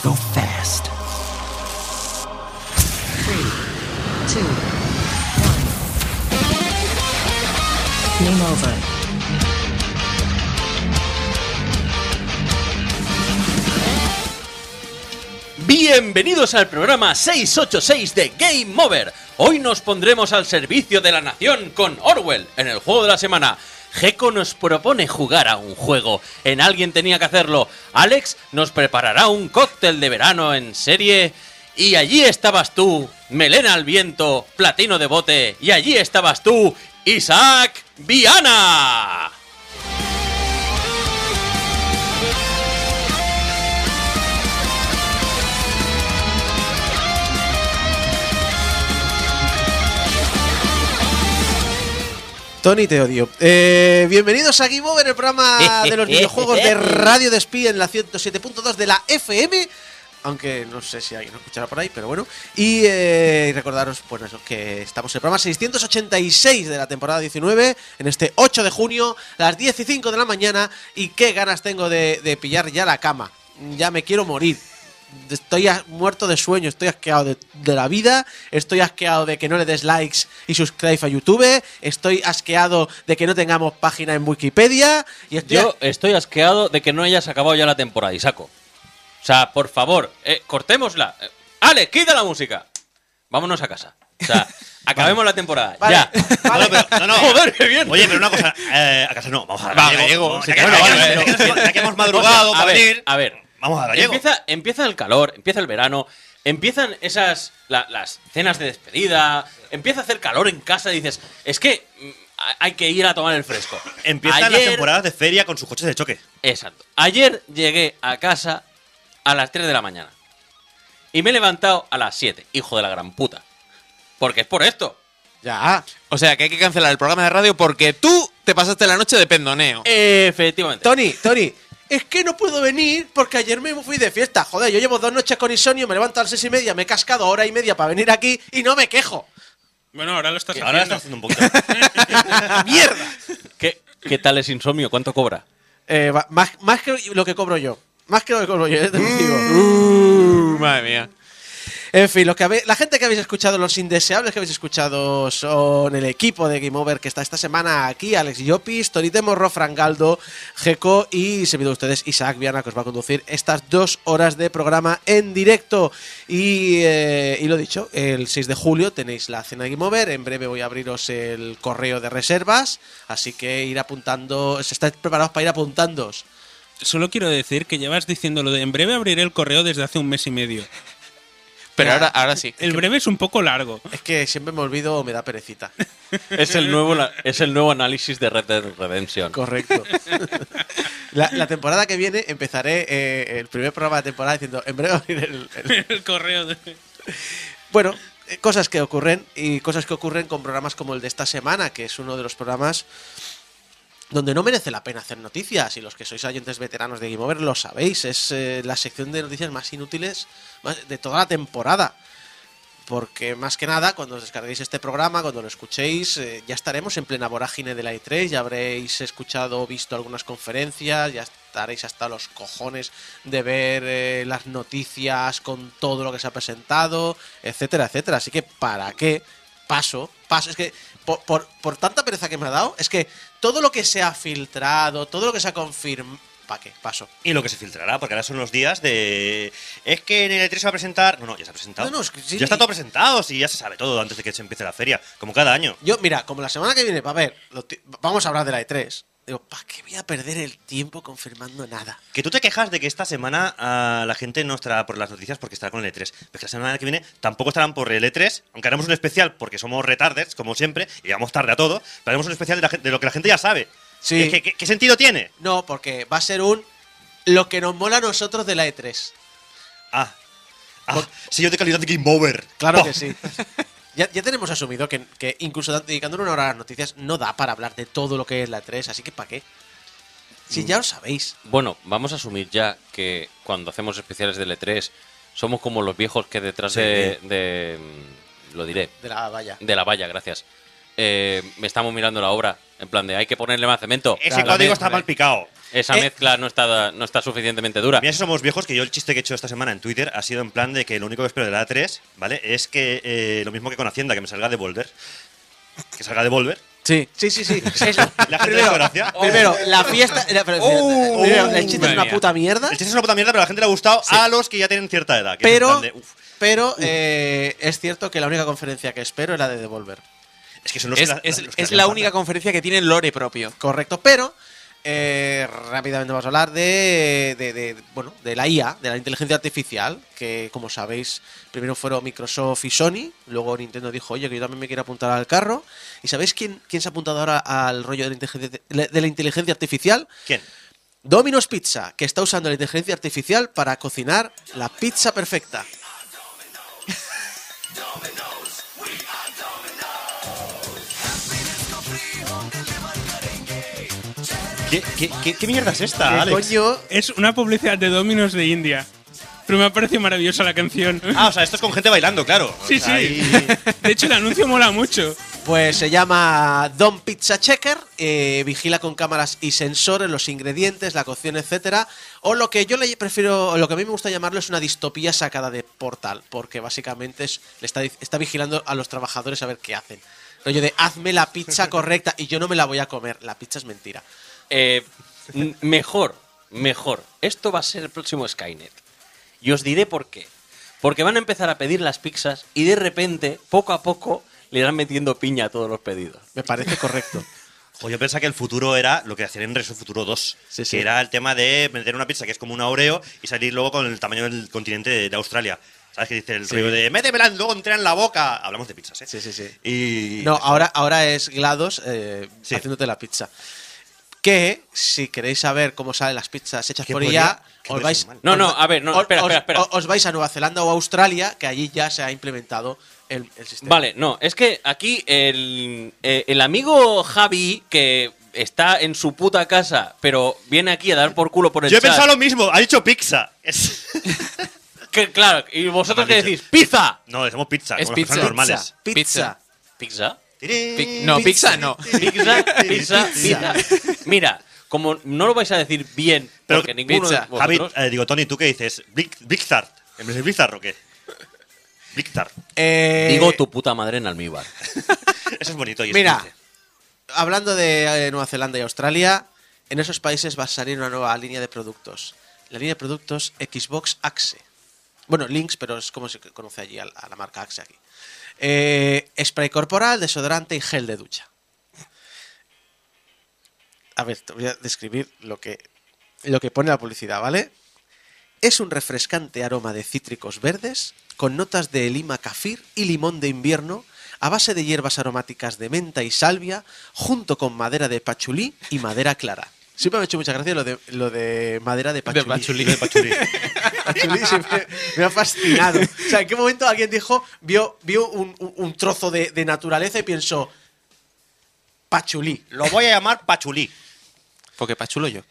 go fast. 3, 2, 1. Game over. Bienvenidos al programa 686 de Game Over. Hoy nos pondremos al servicio de la nación con Orwell en el juego de la semana. Gecko nos propone jugar a un juego. En Alguien tenía que hacerlo. Alex nos preparará un cóctel de verano en serie. Y allí estabas tú, Melena al viento, Platino de bote. Y allí estabas tú, Isaac Viana. Tony, te odio. Bienvenidos a Game Over, el programa de los videojuegos de Radio Despí en la 107.2 de la FM. Aunque no sé si alguien nos escuchará por ahí, pero bueno. Y recordaros, pues eso, que estamos en el programa 686 de la temporada 19, en este 8 de junio, a las 10:05 de la mañana. Y qué ganas tengo de pillar ya la cama. Ya me quiero morir. Estoy muerto de sueño, estoy asqueado de la vida, estoy asqueado de que no le des likes y subscribe a YouTube, estoy asqueado de que no tengamos página en Wikipedia y Yo estoy asqueado de que no hayas acabado ya la temporada, Isaco. O sea, por favor, cortémosla. Ale, quita la música. Vámonos a casa. O sea, acabemos la temporada. Vale. Ya. Vale. No. Joder, qué bien. Oye, pero una cosa, a casa no, vamos a Gallego. Ya que hemos madrugado para venir. A ver. Vamos a Gallego. Empieza el calor, empieza el verano, empiezan las cenas de despedida, empieza a hacer calor en casa y dices, es que hay que ir a tomar el fresco. Empiezan las temporadas de feria con sus coches de choque. Exacto. Ayer llegué a casa a las 3 de la mañana y me he levantado a las 7, hijo de la gran puta. Porque es por esto. Ya. O sea, que hay que cancelar el programa de radio porque tú te pasaste la noche de pendoneo. Efectivamente. Tony, es que no puedo venir porque ayer me fui de fiesta. Joder, yo llevo 2 noches con insomnio, me levanto a las 6:30, me he cascado hora y media para venir aquí y no me quejo. Bueno, ahora lo estás Ahora haciendo. está haciendo un poquito. ¡Mierda! ¿Qué tal es insomnio? ¿Cuánto cobra? Más que lo que cobro yo. Más que lo que cobro yo, te lo digo. Madre mía. En fin, la gente que habéis escuchado, los indeseables que habéis escuchado son el equipo de Game Over que está esta semana aquí, Alex Llopis, Tony Temorro, Frangaldo, Gecko y, se de ustedes, Isaac Viana, que os va a conducir estas 2 horas de programa en directo. Y lo dicho, el 6 de julio tenéis la cena de Game Over, en breve voy a abriros el correo de reservas, así que ir apuntando, estáis preparados para ir apuntándoos. Solo quiero decir que llevas diciéndolo de en breve abriré el correo desde hace un mes y medio. Pero ahora sí. El breve es un poco largo. Es que siempre me olvido o me da perecita. Es el nuevo análisis de Red Dead Redemption. Correcto. La temporada que viene empezaré el primer programa de temporada diciendo en breve abrir El correo de... Bueno, cosas que ocurren y cosas que ocurren con programas como el de esta semana, que es uno de los programas donde no merece la pena hacer noticias, y los que sois oyentes veteranos de Game Over lo sabéis, es la sección de noticias más inútiles de toda la temporada. Porque más que nada, cuando os descarguéis este programa, cuando lo escuchéis, ya estaremos en plena vorágine de la E3, ya habréis escuchado o visto algunas conferencias, ya estaréis hasta los cojones de ver las noticias con todo lo que se ha presentado, etcétera, etcétera. Así que, ¿para qué? Paso. Es que, por tanta pereza que me ha dado, es que todo lo que se ha filtrado, todo lo que se ha confirmado... ¿Para qué? Paso. Y lo que se filtrará, porque ahora son los días de... Es que en el E3 se va a presentar... No, ya se ha presentado. No, es que sí. Ya está todo presentado, sí, ya se sabe todo antes de que se empiece la feria, como cada año. Yo, mira, como la semana que viene, a ver, vamos a hablar de la E3. Digo, ¿para qué voy a perder el tiempo confirmando nada? Que tú te quejas de que esta semana la gente no estará por las noticias porque estará con el E3. Pero que la semana que viene tampoco estarán por el E3, aunque haremos un especial porque somos retarders, como siempre, y llegamos tarde a todo, pero haremos un especial de lo que la gente ya sabe. Sí. ¿Qué sentido tiene? No, porque va a ser lo que nos mola a nosotros de la E3. Sello de calidad de Game Over. Claro Oh. que sí. Ya tenemos asumido que incluso dedicándole una hora a las noticias no da para hablar de todo lo que es la E3, así que ¿para qué? Si ya lo sabéis. Bueno, vamos a asumir ya que cuando hacemos especiales de E3 somos como los viejos que detrás Sí. lo diré, De la valla. de la valla, gracias. Me estamos mirando la obra, en plan de hay que ponerle más cemento. Ese código está mal picado. esa mezcla no está suficientemente dura. Mira, si somos viejos, que yo el chiste que he hecho esta semana en Twitter ha sido en plan de que lo único que espero de la A3, ¿vale? Es que lo mismo que con Hacienda, que me salga Devolver. Que salga Devolver. Sí. Es La gente le hace gracia. Primero, la fiesta. Primero, el chiste es una puta mierda. El chiste es una puta mierda, pero a la gente le ha gustado a los que ya tienen cierta edad. Que Pero, es, en plan de, uf. pero es cierto que la única conferencia que espero es la de Devolver. Es que son los Es, que es- los que es hacen la falta. única conferencia que tiene lore propio. Correcto, pero rápidamente vamos a hablar de la IA, de la inteligencia artificial, que como sabéis, primero fueron Microsoft y Sony, luego Nintendo dijo, oye, que yo también me quiero apuntar al carro. ¿Y sabéis quién se ha apuntado ahora al rollo de la inteligencia artificial? ¿Quién? Domino's Pizza, que está usando la inteligencia artificial para cocinar la pizza perfecta. ¿Qué mierda es esta, ¿Qué Alex? coño? Es una publicidad de Domino's de India. Pero me ha parecido maravillosa la canción. Ah, o sea, esto es con gente bailando, claro. Sí, O sea, sí. ahí- De hecho, el anuncio mola mucho. Pues se llama Dom Pizza Checker, vigila con cámaras y sensores los ingredientes, la cocción, etcétera. O lo que yo le prefiero, lo que a mí me gusta llamarlo es una distopía sacada de Portal, porque básicamente está vigilando a los trabajadores a ver qué hacen. Rollo de hazme la pizza correcta y yo no me la voy a comer, la pizza es mentira. Mejor. Esto va a ser el próximo Skynet. Y os diré por qué. Porque van a empezar a pedir las pizzas y de repente, poco a poco, le irán metiendo piña a todos los pedidos. Me parece correcto. Jo, yo pensaba que el futuro era lo que hacían en Regreso al Futuro 2. Sí, sí. Que era el tema de meter una pizza que es como una Oreo y salir luego con el tamaño del continente de Australia. ¿Sabes? Que dice el Sí. rollo de métemela y luego entra en la boca. Hablamos de pizzas, ¿eh? Sí. Y... No, ahora es GLaDOS Sí. haciéndote la pizza. Que, si queréis saber cómo salen las pizzas hechas ¿Qué por podría- IA, qué os podría vais, ser mal? No, a ver, no, espera. os vais a Nueva Zelanda o Australia, que allí ya se ha implementado el sistema. Vale, no, es que aquí el amigo Javi, que está en su puta casa, pero viene aquí a dar por culo por el Yo he chat. pensado lo mismo, ha dicho pizza. Que, claro, y vosotros Me qué han dicho. decís, ¡pizza! No, decimos pizza, Es como las pizza. personas normales. Pizza. ¿Pizza? No, pizza no. Pizza. Mira, como no lo vais a decir bien, Pero porque ninguno pizza. de Javi, vosotros... digo, Tony, ¿tú qué dices? ¿Blizzard? ¿En vez de Blizzard o qué? Blizzard. Digo tu puta madre en almíbar. Eso es bonito. Y es Mira, dulce. hablando de Nueva Zelanda y Australia, en esos países va a salir una nueva línea de productos. La línea de productos Xbox Axe. Bueno, Lynx, pero es como se conoce allí a la marca Axe aquí. Spray corporal, desodorante y gel de ducha. A ver, te voy a describir lo que pone la publicidad, ¿vale? Es un refrescante aroma de cítricos verdes con notas de lima kafir y limón de invierno a base de hierbas aromáticas de menta y salvia junto con madera de pachulí y madera clara. Siempre me ha hecho mucha gracia lo de madera de pachulí. De pachulí. Pachulí siempre me ha fascinado. O sea, ¿en qué momento alguien dijo, vio un trozo de naturaleza y pensó, pachulí? Lo voy a llamar Pachulí. Porque pachulo yo.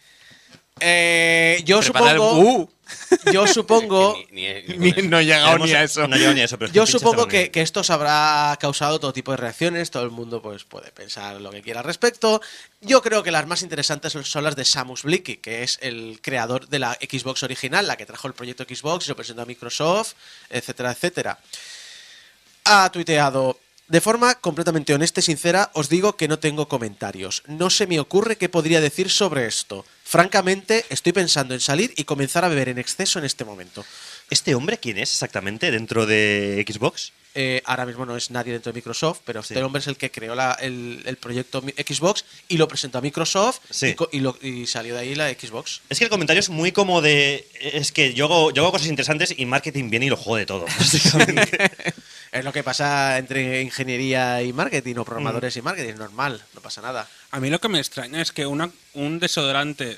Yo Preparar- supongo... Yo supongo... No he llegado Hemos- ni a eso. No llego ni a eso, pero es que Yo pizza supongo está muy que esto os habrá causado todo tipo de reacciones, todo el mundo pues puede pensar lo que quiera al respecto. Yo creo que las más interesantes son las de Samus Blicky, que es el creador de la Xbox original, la que trajo el proyecto Xbox y lo presentó a Microsoft, etcétera, etcétera. Ha tuiteado: de forma completamente honesta y sincera, os digo que no tengo comentarios. No se me ocurre qué podría decir sobre esto. Francamente, estoy pensando en salir y comenzar a beber en exceso en este momento. ¿Este hombre quién es exactamente dentro de Xbox? Ahora mismo no es nadie dentro de Microsoft, pero Sí. este hombre es el que creó el proyecto Xbox y lo presentó a Microsoft Sí. y salió de ahí la Xbox. Es que el comentario es muy como de... Es que yo hago cosas interesantes y marketing viene y lo jode todo, básicamente. Es lo que pasa entre ingeniería y marketing o programadores y marketing, es normal, no pasa nada. A mí lo que me extraña es que un desodorante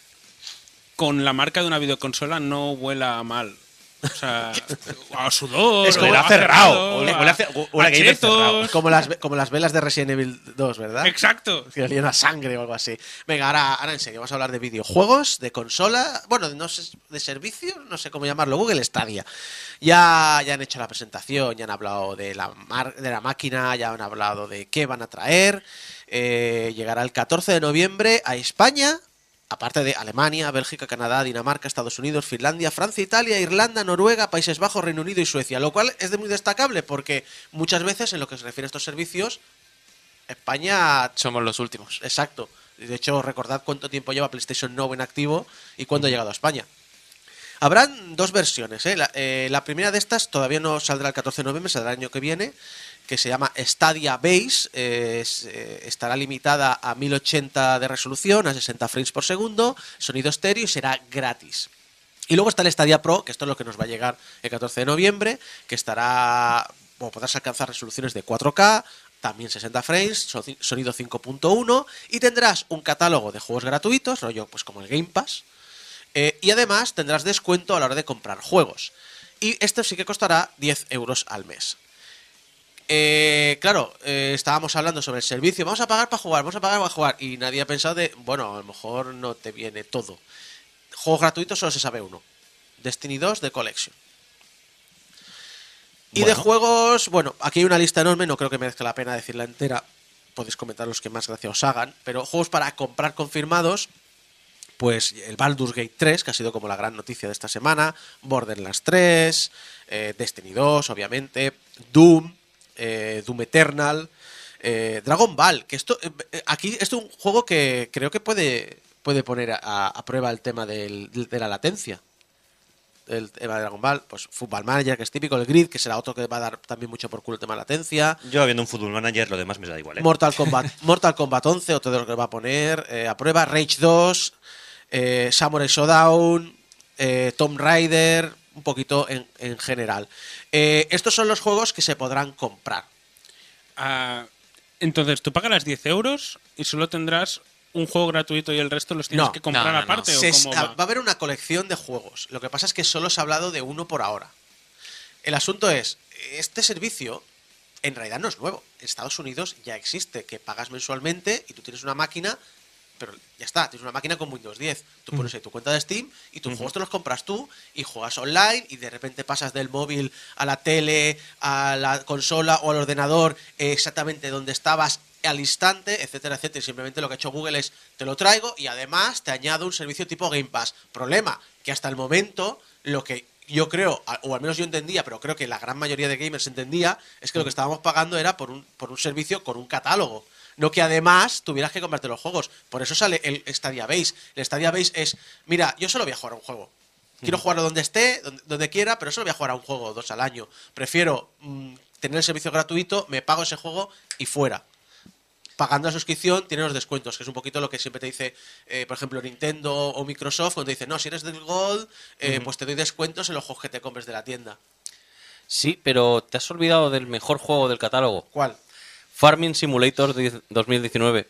con la marca de una videoconsola no huela mal. O sea, a sudor, Es como o huele a a cerrado, huele a a gamer chetos. Como las velas de Resident Evil 2, ¿verdad? Exacto. Que olían a sangre o algo así. Venga, ahora en serio, vamos a hablar de videojuegos, de consola, bueno, no sé, de servicio, no sé cómo llamarlo, Google Stadia. Ya han hecho la presentación, ya han hablado de la máquina, ya han hablado de qué van a traer. Llegará el 14 de noviembre a España, aparte de Alemania, Bélgica, Canadá, Dinamarca, Estados Unidos, Finlandia, Francia, Italia, Irlanda, Noruega, Países Bajos, Reino Unido y Suecia, lo cual es de muy destacable porque muchas veces en lo que se refiere a estos servicios, España... Somos los últimos. Exacto. De hecho, recordad cuánto tiempo lleva PlayStation Now en activo y cuándo ha llegado a España. Habrán dos versiones, ¿eh? La primera de estas todavía no saldrá el 14 de noviembre, saldrá el año que viene, que se llama Stadia Base. Estará limitada a 1080 de resolución, a 60 frames por segundo, sonido estéreo y será gratis. Y luego está el Stadia Pro, que esto es lo que nos va a llegar el 14 de noviembre, que estará, o podrás alcanzar resoluciones de 4K, también 60 frames, sonido 5.1, y tendrás un catálogo de juegos gratuitos, rollo pues como el Game Pass, y además tendrás descuento a la hora de comprar juegos. Y esto sí que costará 10 euros al mes. Claro, estábamos hablando sobre el servicio, vamos a pagar para jugar, vamos a pagar para jugar, y nadie ha pensado de, bueno, a lo mejor no te viene todo. Juegos gratuitos solo se sabe uno, Destiny 2 de Collection. Y de juegos, bueno, aquí hay una lista enorme, no creo que merezca la pena decirla entera, podéis comentar los que más gracia os hagan, pero juegos para comprar confirmados, pues el Baldur's Gate 3, que ha sido como la gran noticia de esta semana, Borderlands 3, Destiny 2, obviamente, Doom, Doom Eternal, Dragon Ball, que esto aquí esto es un juego que creo que puede poner a prueba el tema de la latencia. El tema de Dragon Ball, pues Football Manager, que es típico, el Grid, que será otro que va a dar también mucho por culo el tema de latencia. Yo viendo un Football Manager, lo demás me da igual, ¿eh? Mortal Kombat 11, otro de los que va a poner a prueba, Rage 2, Samurai Showdown, Tomb Raider, un poquito en general. Estos son los juegos que se podrán comprar. Entonces, tú pagarás 10 euros y solo tendrás un juego gratuito y el resto los tienes No, que comprar no. aparte. ¿O cómo Va a haber una colección de juegos. Lo que pasa es que solo se ha hablado de uno por ahora. El asunto es, este servicio en realidad no es nuevo. En Estados Unidos ya existe, que pagas mensualmente y tú tienes una máquina, pero ya está, tienes una máquina con Windows 10. Tú pones ahí tu cuenta de Steam y tus juegos te los compras tú y juegas online y de repente pasas del móvil a la tele, a la consola o al ordenador exactamente donde estabas al instante, etcétera, etcétera. Y simplemente lo que ha hecho Google es, te lo traigo y además te añado un servicio tipo Game Pass. Problema, que hasta el momento lo que yo creo, o al menos yo entendía, pero creo que la gran mayoría de gamers entendía, es que lo que estábamos pagando era por un servicio con un catálogo. No que además tuvieras que comprarte los juegos. Por eso sale el Stadia Base. El Stadia Base es, mira, yo solo voy a jugar a un juego. Quiero jugarlo donde esté, donde quiera, pero solo voy a jugar a un juego o dos al año. Prefiero tener el servicio gratuito, me pago ese juego y fuera. Pagando la suscripción tiene los descuentos, que es un poquito lo que siempre te dice, por ejemplo, Nintendo o Microsoft, cuando te dice, no, si eres del Gold, pues te doy descuentos en los juegos que te compres de la tienda. Sí, pero te has olvidado del mejor juego del catálogo. ¿Cuál? Farming Simulator 2019.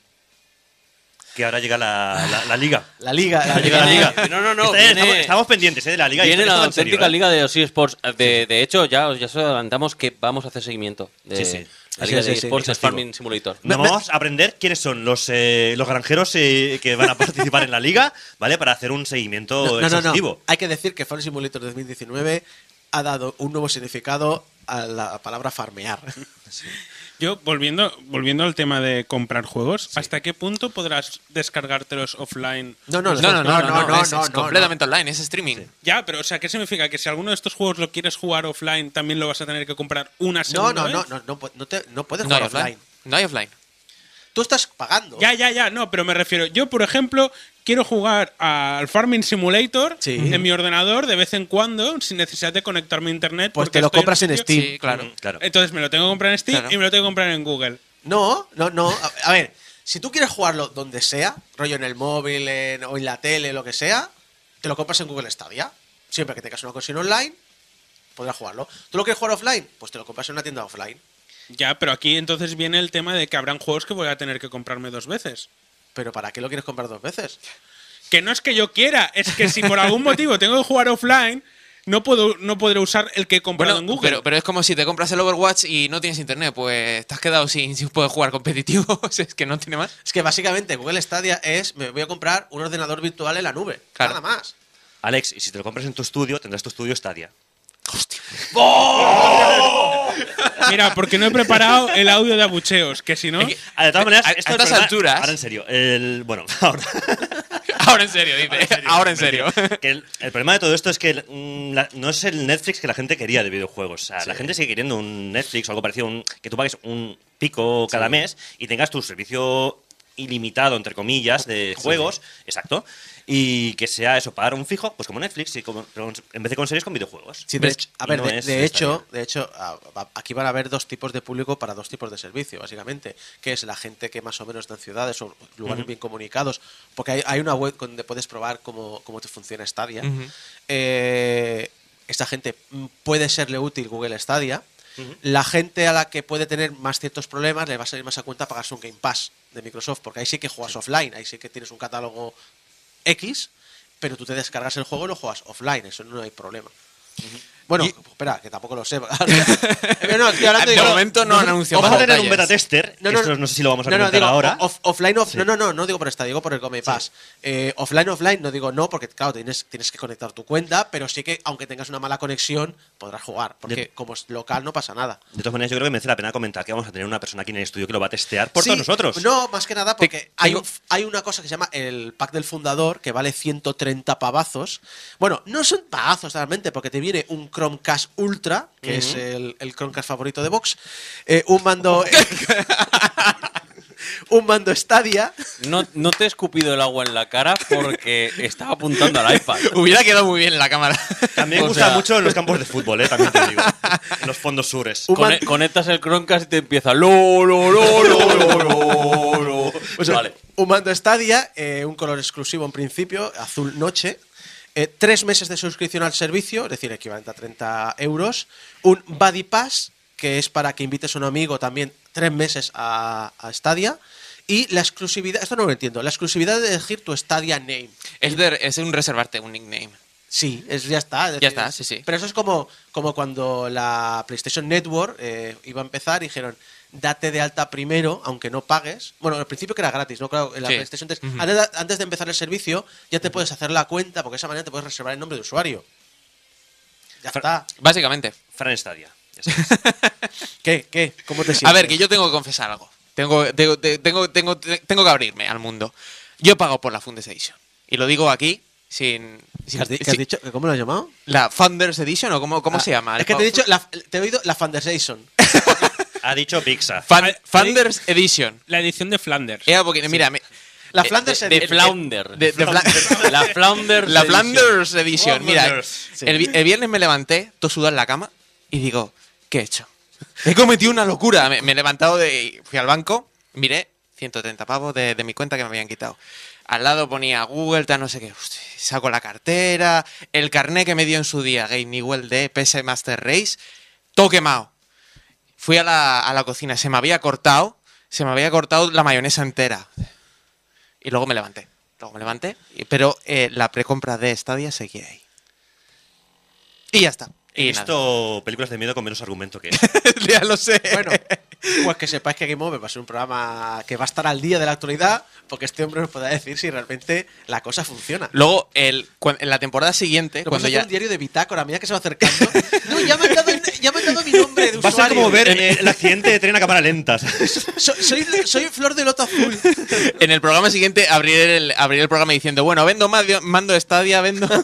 Que ahora llega la Liga. La Liga. No. Estamos pendientes de la Liga. Viene y la esto en serio, auténtica ¿eh? Liga de los eSports. De hecho, ya os adelantamos que vamos a hacer seguimiento de Sí. la Liga Sí, de sí, eSports de exhaustivo. Farming Simulator. Nos vamos a aprender quiénes son los granjeros que van a participar en la Liga, ¿vale? Para hacer un seguimiento exhaustivo. Hay que decir que Farming Simulator 2019 ha dado un nuevo significado a la palabra farmear. Yo, volviendo al tema de comprar juegos, ¿hasta qué punto podrás descargártelos offline? No, es completamente online, es streaming. Ya, pero o sea, ¿qué significa? Que si alguno de estos juegos lo quieres jugar offline, también lo vas a tener que comprar una segunda vez. No puedes No hay jugar offline. offline. No hay offline. Tú estás pagando. Ya, no, pero me refiero, yo por ejemplo quiero jugar al Farming Simulator Sí. en mi ordenador de vez en cuando sin necesidad de conectarme a internet. Pues porque te lo estoy compras en un sitio- Steam. Sí, claro. Claro. Entonces me lo tengo que comprar en Steam Claro. y me lo tengo que comprar en Google. No. A ver, si tú quieres jugarlo donde sea, rollo en el móvil o en la tele, lo que sea, te lo compras en Google Stadia. Siempre que tengas una conexión online, podrás jugarlo. ¿Tú lo quieres jugar offline? Pues te lo compras en una tienda offline. Ya, pero aquí entonces viene el tema de que habrán juegos que voy a tener que comprarme 2 veces. ¿Pero para qué lo quieres comprar 2 veces? Que no es que yo quiera, es que si por algún motivo tengo que jugar offline, no podré usar el que he comprado en Google. Pero es como si te compras el Overwatch y no tienes internet, pues te has quedado sin poder jugar competitivo. Es que no tiene más. Es que básicamente Google Stadia es, me voy a comprar un ordenador virtual en la nube. Claro. Nada más. Alex, y si te lo compras en tu estudio, tendrás tu estudio Stadia. Mira, porque no he preparado el audio de abucheos, que si no... Es que- De todas maneras, a esto estas es verdad. alturas- Ahora en serio. Bueno, Ahora en serio, dice. Ahora en serio. Que el problema de todo esto es que no es el Netflix que la gente quería de videojuegos. O sea, la gente sigue queriendo un Netflix o algo parecido, que tú pagues un pico cada mes y tengas tu servicio ilimitado, entre comillas, de juegos. Exacto. Y que sea eso, pagar un fijo, pues como Netflix, pero en vez de con series, con videojuegos. Sí, de hecho, aquí van a haber dos tipos de público para dos tipos de servicio, básicamente, que es la gente que más o menos está en ciudades o lugares bien comunicados, porque hay una web donde puedes probar cómo te funciona Stadia. Esta gente puede serle útil Google Stadia. La gente a la que puede tener más ciertos problemas le va a salir más a cuenta pagarse un Game Pass de Microsoft, porque ahí sí que juegas offline, ahí sí que tienes un catálogo X, pero tú te descargas el juego y lo juegas offline, eso no hay problema. Bueno, espera, que tampoco lo sé. No, estoy hablando de momento no han anunciado. Vamos a tener detalles. un beta tester. Esto no sé si lo vamos a comentar digo, ahora. Offline, no digo por esta, digo por el Game Pass. Offline, no digo no, porque claro, tienes que conectar tu cuenta, pero sí que aunque tengas una mala conexión, podrás jugar, porque como es local no pasa nada. De todas maneras, yo creo que merece la pena comentar que vamos a tener una persona aquí en el estudio que lo va a testear por todos nosotros. No, más que nada porque hay una cosa que se llama el pack del fundador, que vale 130 pavazos. Bueno, no son pavazos realmente, porque te viene un Chromecast Ultra, que es el Chromecast favorito de Vox, un mando un mando Stadia. No te he escupido el agua en la cara porque estaba apuntando al iPad. Hubiera quedado muy bien en la cámara. También me gusta mucho en los campos de fútbol, también te digo. En los fondos sures. Conectas el Chromecast y te empieza lo. Pues vale. Un mando Stadia, un color exclusivo en principio, azul noche. 3 meses de suscripción al servicio, es decir, equivalente a 30 euros. Un Buddy Pass, que es para que invites a un amigo también 3 meses a Stadia. Y la exclusividad, esto no lo entiendo, la exclusividad de elegir tu Stadia Name. Es un reservarte un nickname. Sí, ya está. Es decir, ya está, sí. Pero eso es como cuando la PlayStation Network iba a empezar y dijeron, date de alta primero, aunque no pagues. Bueno, al principio que era gratis, ¿no? Claro, en la PlayStation 3. Antes de empezar el servicio, ya te puedes hacer la cuenta, porque de esa manera te puedes reservar el nombre de usuario. Ya está. Básicamente. Fran Stadia. ¿Qué? ¿Cómo te sientes? A ver, que yo tengo que confesar algo. Tengo que abrirme al mundo. Yo he pagado por la Founders Edition. Y lo digo aquí sin ¿Qué has dicho? ¿Cómo lo has llamado? ¿La Founders Edition o cómo se llama? Es que te he dicho, te he oído la Founders Edition. Ha dicho Pixar. Founders Edition. La edición de Flanders. Porque, mira, la Flanders de Flounder. La Flanders Edition. Oh, Mira, Flanders. el viernes me levanté, todo sudado en la cama, y digo, ¿qué he hecho? He cometido una locura. Me he levantado, fui al banco, miré, 130 pavos de mi cuenta que me habían quitado. Al lado ponía Google, tal, no sé qué. Hostia, saco la cartera, el carné que me dio en su día Game Newell de PS Master Race, todo quemado. Fui a la cocina, se me había cortado la mayonesa entera. Y luego me levanté. Pero la precompra de Stadia seguía ahí. Y ya está. He visto películas de miedo con menos argumento que Ya lo sé. Bueno, pues que sepáis que Game Over va a ser un programa que va a estar al día de la actualidad, porque este hombre nos podrá decir si realmente la cosa funciona. Luego, en la temporada siguiente, cuando ya un diario de bitácora, a medida que se va acercando. No, ya me han dado mi nombre de usuario. Va a ser como ver el accidente de tren a cámara lenta. Soy Flor de Loto Azul. En el programa siguiente abriré el programa diciendo, bueno, vendo mando Stadia,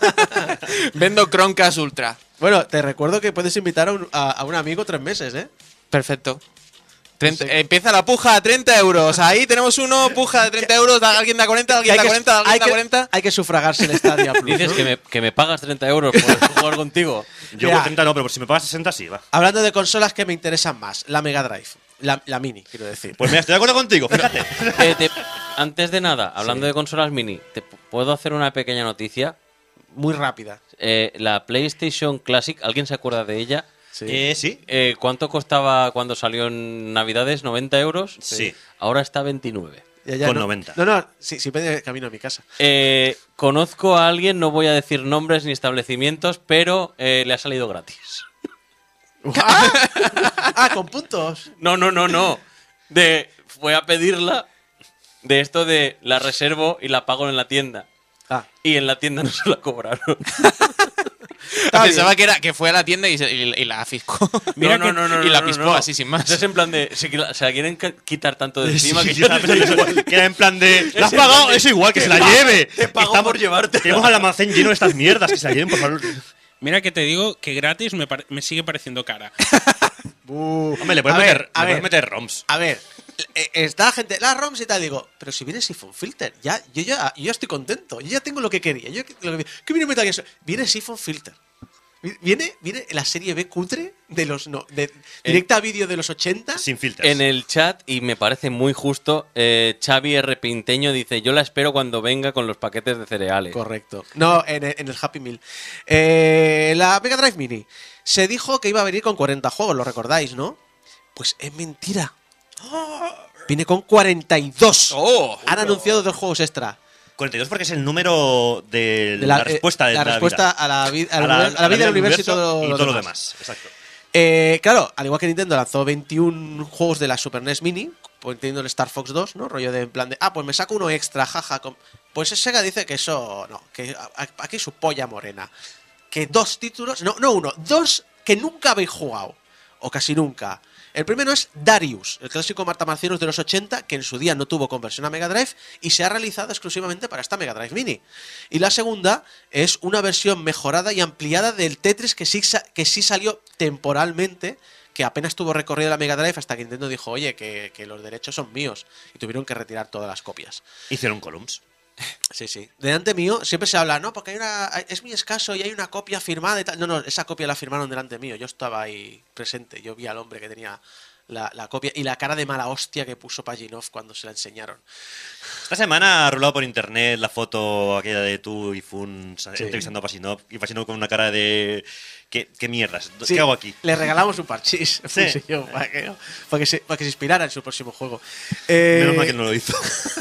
vendo Chromecast Ultra. Bueno, te recuerdo que puedes invitar a un amigo 3 meses, ¿eh? Perfecto. Empieza la puja a 30 euros. Ahí tenemos uno, puja de 30 euros. Alguien da 40, alguien da 40, alguien da 40. Hay que sufragarse el Stadia Plus. Dices, ¿no? que me pagas 30 euros por jugar contigo. Yo por 30 no, pero si me pagas 60 sí, va. Hablando de consolas que me interesan más, la Mega Drive. La Mini, quiero decir. Pues mira, estoy de acuerdo contigo, fíjate. Antes de nada, hablando de consolas Mini, ¿te puedo hacer una pequeña noticia? Muy rápida. La PlayStation Classic, ¿alguien se acuerda de ella? Sí. ¿Cuánto costaba cuando salió en Navidades? ¿90 euros? Sí. Ahora está 29. Con 90. No, sí, me camino a mi casa. Conozco a alguien, no voy a decir nombres ni establecimientos, pero le ha salido gratis. ¿Con puntos? No. Fue a pedirla de esto de la reservo y la pago en la tienda. Ah. y en la tienda no se la cobraron. Pensaba que fue a la tienda y la fiscó. Mira no, que- no, no, y la no, pispó no. así sin más. Es en plan de. Se la quieren quitar tanto de encima que Sí, ya pero igual, que era en plan de. ¿La has en pagado? plan de, Eso igual, que te se la pago- lleve. te pago por llevártela. Tenemos al almacén lleno de estas mierdas, que se la lleven, por favor. Mira que te digo que gratis me sigue pareciendo cara. Hombre, le puedes A ver, meter, a le puedes ver. meter ROMs. A ver, está la gente, las ROMs y tal, digo, pero si viene Siphon Filter, yo ya estoy contento, yo ya tengo lo que quería. ¿Qué viene Metal Gear Solid? Viene Siphon Filter. Viene la serie B cutre de los directa a vídeo de los 80. Sin filtros. En el chat, y me parece muy justo, Xavi R. Pinteño dice: yo la espero cuando venga con los paquetes de cereales. Correcto. No, en el Happy Meal. La Mega Drive Mini. Se dijo que iba a venir con 40 juegos, lo recordáis, ¿no? Pues es mentira. Viene con 42. ¡Oh! Han anunciado 2 juegos extra. 42 porque es el número de De la respuesta de la respuesta vida. a la vida, A la vida del universo y todo, y lo todo lo demás. demás. Exacto. Claro, al igual que Nintendo lanzó 21 juegos de la Super NES Mini, pues teniendo el Star Fox 2, ¿no? Rollo de en plan de, pues me saco uno extra, jaja. Pues Sega dice que eso, no, que aquí su polla morena. Que 2 títulos, no uno, 2 que nunca habéis jugado, o casi nunca. El primero es Darius, el clásico matamarcianos de los 80, que en su día no tuvo conversión a Mega Drive y se ha realizado exclusivamente para esta Mega Drive Mini. Y la segunda es una versión mejorada y ampliada del Tetris que sí salió temporalmente, que apenas tuvo recorrido la Mega Drive hasta que Nintendo dijo, oye, que los derechos son míos, y tuvieron que retirar todas las copias. Hicieron columns. Sí, sí. Delante mío siempre se habla, no, porque es muy escaso y hay una copia firmada y tal. No, esa copia la firmaron delante mío. Yo estaba ahí presente. Yo vi al hombre que tenía la copia y la cara de mala hostia que puso Paginov cuando se la enseñaron. Esta semana ha rulado por internet la foto aquella de tú y Fun entrevistando a Pasinov, y Pasinov con una cara de... ¿Qué mierdas? Sí, ¿Qué hago aquí? Le regalamos un parchís Sí. Fun y yo, para que se inspirara en su próximo juego. Menos mal que no lo hizo.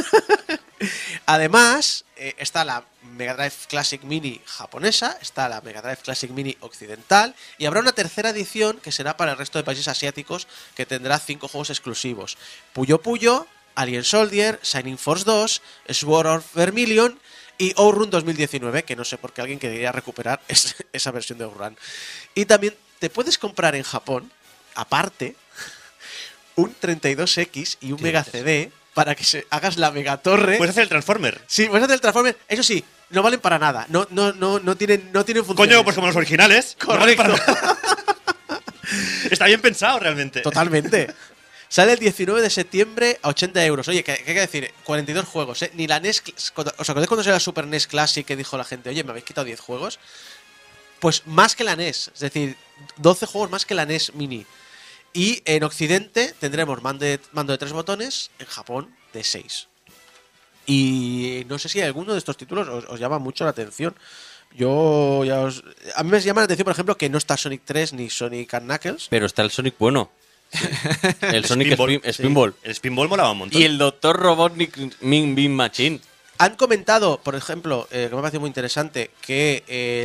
Además, está la Mega Drive Classic Mini japonesa, está la Mega Drive Classic Mini occidental y habrá una tercera edición que será para el resto de países asiáticos que tendrá 5 juegos exclusivos. Puyo Puyo, Alien Soldier, Shining Force 2, Sword of Vermilion y Outrun 2019, que no sé por qué alguien quería recuperar esa versión de Outrun. Y también te puedes comprar en Japón, aparte, un 32X y un Mega CD para que hagas la Mega Torre. Puedes hacer el Transformer. Sí, puedes hacer el Transformer. Eso sí, no valen para nada. No tienen funciones. Coño, pues como los originales. No vale Correcto. para nada. Está bien pensado realmente. Totalmente. Sale el 19 de septiembre a 80 euros. Oye, ¿qué hay que decir? 42 juegos, ¿eh? Ni la NES... ¿Os acordáis cuando salió la Super NES Classic que dijo la gente, oye, me habéis quitado 10 juegos? Pues más que la NES. Es decir, 12 juegos más que la NES Mini. Y en Occidente tendremos mando de 3 botones, en Japón de 6. Y no sé si alguno de estos títulos os llama mucho la atención. A mí me llama la atención, por ejemplo, que no está Sonic 3 ni Sonic & Knuckles. Pero está el Sonic bueno. El Sonic Spinball. Spinball. El Spinball molaba un montón. Y el Dr. Robotnik Min Bean Machine. Han comentado, por ejemplo, que me parece muy interesante, que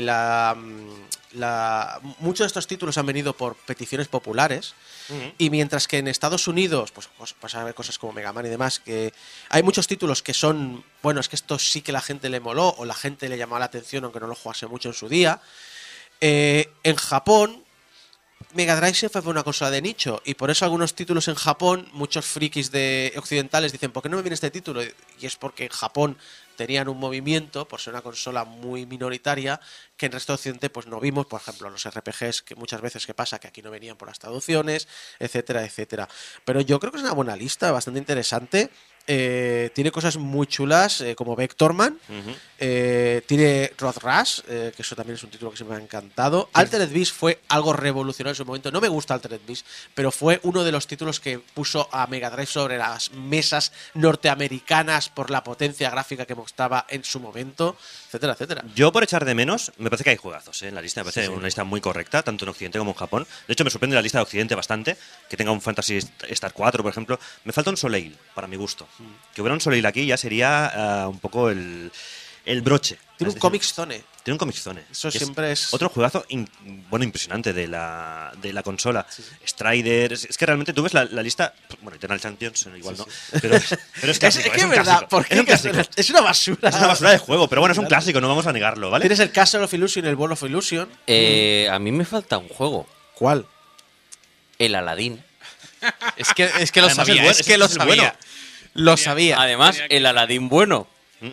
muchos de estos títulos han venido por peticiones populares. Y mientras que en Estados Unidos, pues vas a ver cosas como Mega Man y demás, que hay muchos títulos que son, bueno, es que esto sí que la gente le moló o la gente le llamó la atención aunque no lo jugase mucho en su día. En Japón, Mega Drive siempre fue una consola de nicho y por eso algunos títulos en Japón, muchos frikis occidentales dicen, ¿por qué no me viene este título? Y es porque en Japón tenían un movimiento, por ser una consola muy minoritaria, que en el resto de Occidente pues no vimos, por ejemplo, los RPGs, que muchas veces que pasa que aquí no venían por las traducciones, etcétera, etcétera. Pero yo creo que es una buena lista, bastante interesante. Tiene cosas muy chulas como Vectorman. Tiene Road Rush, que eso también es un título que se me ha encantado. Altered Beast fue algo revolucionario en su momento. No me gusta Altered Beast, pero fue uno de los títulos que puso a Mega Drive sobre las mesas norteamericanas por la potencia gráfica que mostraba en su momento, etcétera, etcétera. Yo, por echar de menos, me parece que hay juegazos en la lista. Me parece una lista muy correcta, tanto en Occidente como en Japón. De hecho, me sorprende la lista de Occidente bastante. Que tenga un Fantasy Star 4, por ejemplo. Me falta un Soleil, para mi gusto. Que hubiera un Soleil aquí ya sería un poco el broche. Tiene un Comic Zone. Tiene un Comic Zone. Eso que siempre es- Otro juegazo impresionante de la consola. Strider. Es que realmente tú ves la lista. Bueno, Eternal Champions, igual no. Pero es clásico. que es es un verdad, clásico. porque Es un clásico. es una basura. Es una basura de juego, pero bueno, es un clásico, no vamos a negarlo, ¿vale? Tienes el Castle of Illusion, el Ball of Illusion. A mí me falta un juego. ¿Cuál? El Aladín. Es que lo Además, sabía, el es que lo es el bueno. sabía. Lo sabía. Además, el Aladín bueno.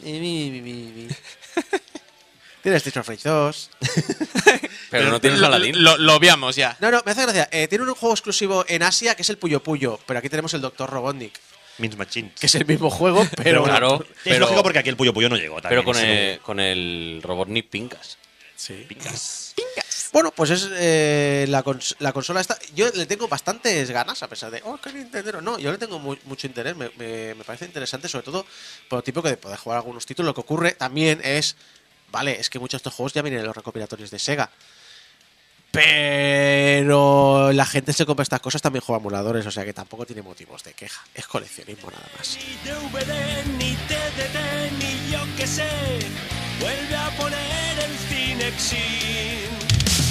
Tienes Streets of Rage 2. Pero no tienes Aladín. Lo obviamos ya. No, me hace gracia. Tiene un juego exclusivo en Asia que es el Puyo Puyo, pero aquí tenemos el Dr. Robotnik, Mince Machine. que es el mismo juego, pero... claro. Es Pero- lógico porque aquí el Puyo Puyo no llegó. Pero También, con el Robotnik Pinkas. Sí. Pinkas. Bueno, pues es la consola esta. Yo le tengo bastantes ganas, a pesar de, que Nintendo. No, yo le tengo mucho interés. Me parece interesante, sobre todo por lo tipo que de poder jugar algunos títulos. Lo que ocurre también es, vale, es que muchos de estos juegos ya vienen en los recopilatorios de Sega. Pero la gente se compra estas cosas, también juega emuladores, o sea que tampoco tiene motivos de queja. Es coleccionismo nada más. Ni DVD, ni TDT, ni yo que sé. Vuelve a poner el Cinexin.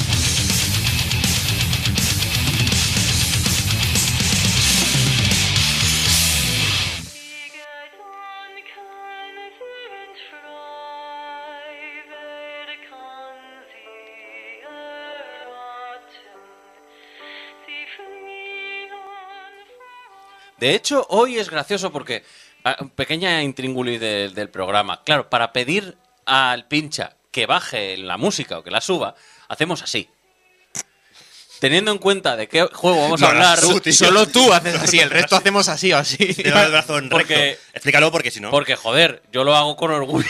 De hecho, hoy es gracioso porque, pequeña intríngulis del programa, claro, para pedir al pincha que baje la música o que la suba, hacemos así. Teniendo en cuenta de qué juego vamos a No, hablar, tú, tío. Solo tú haces así, el resto hacemos así o así. Te doy el brazo en Porque- recto. Explícalo porque si no. porque joder, yo lo hago con orgullo.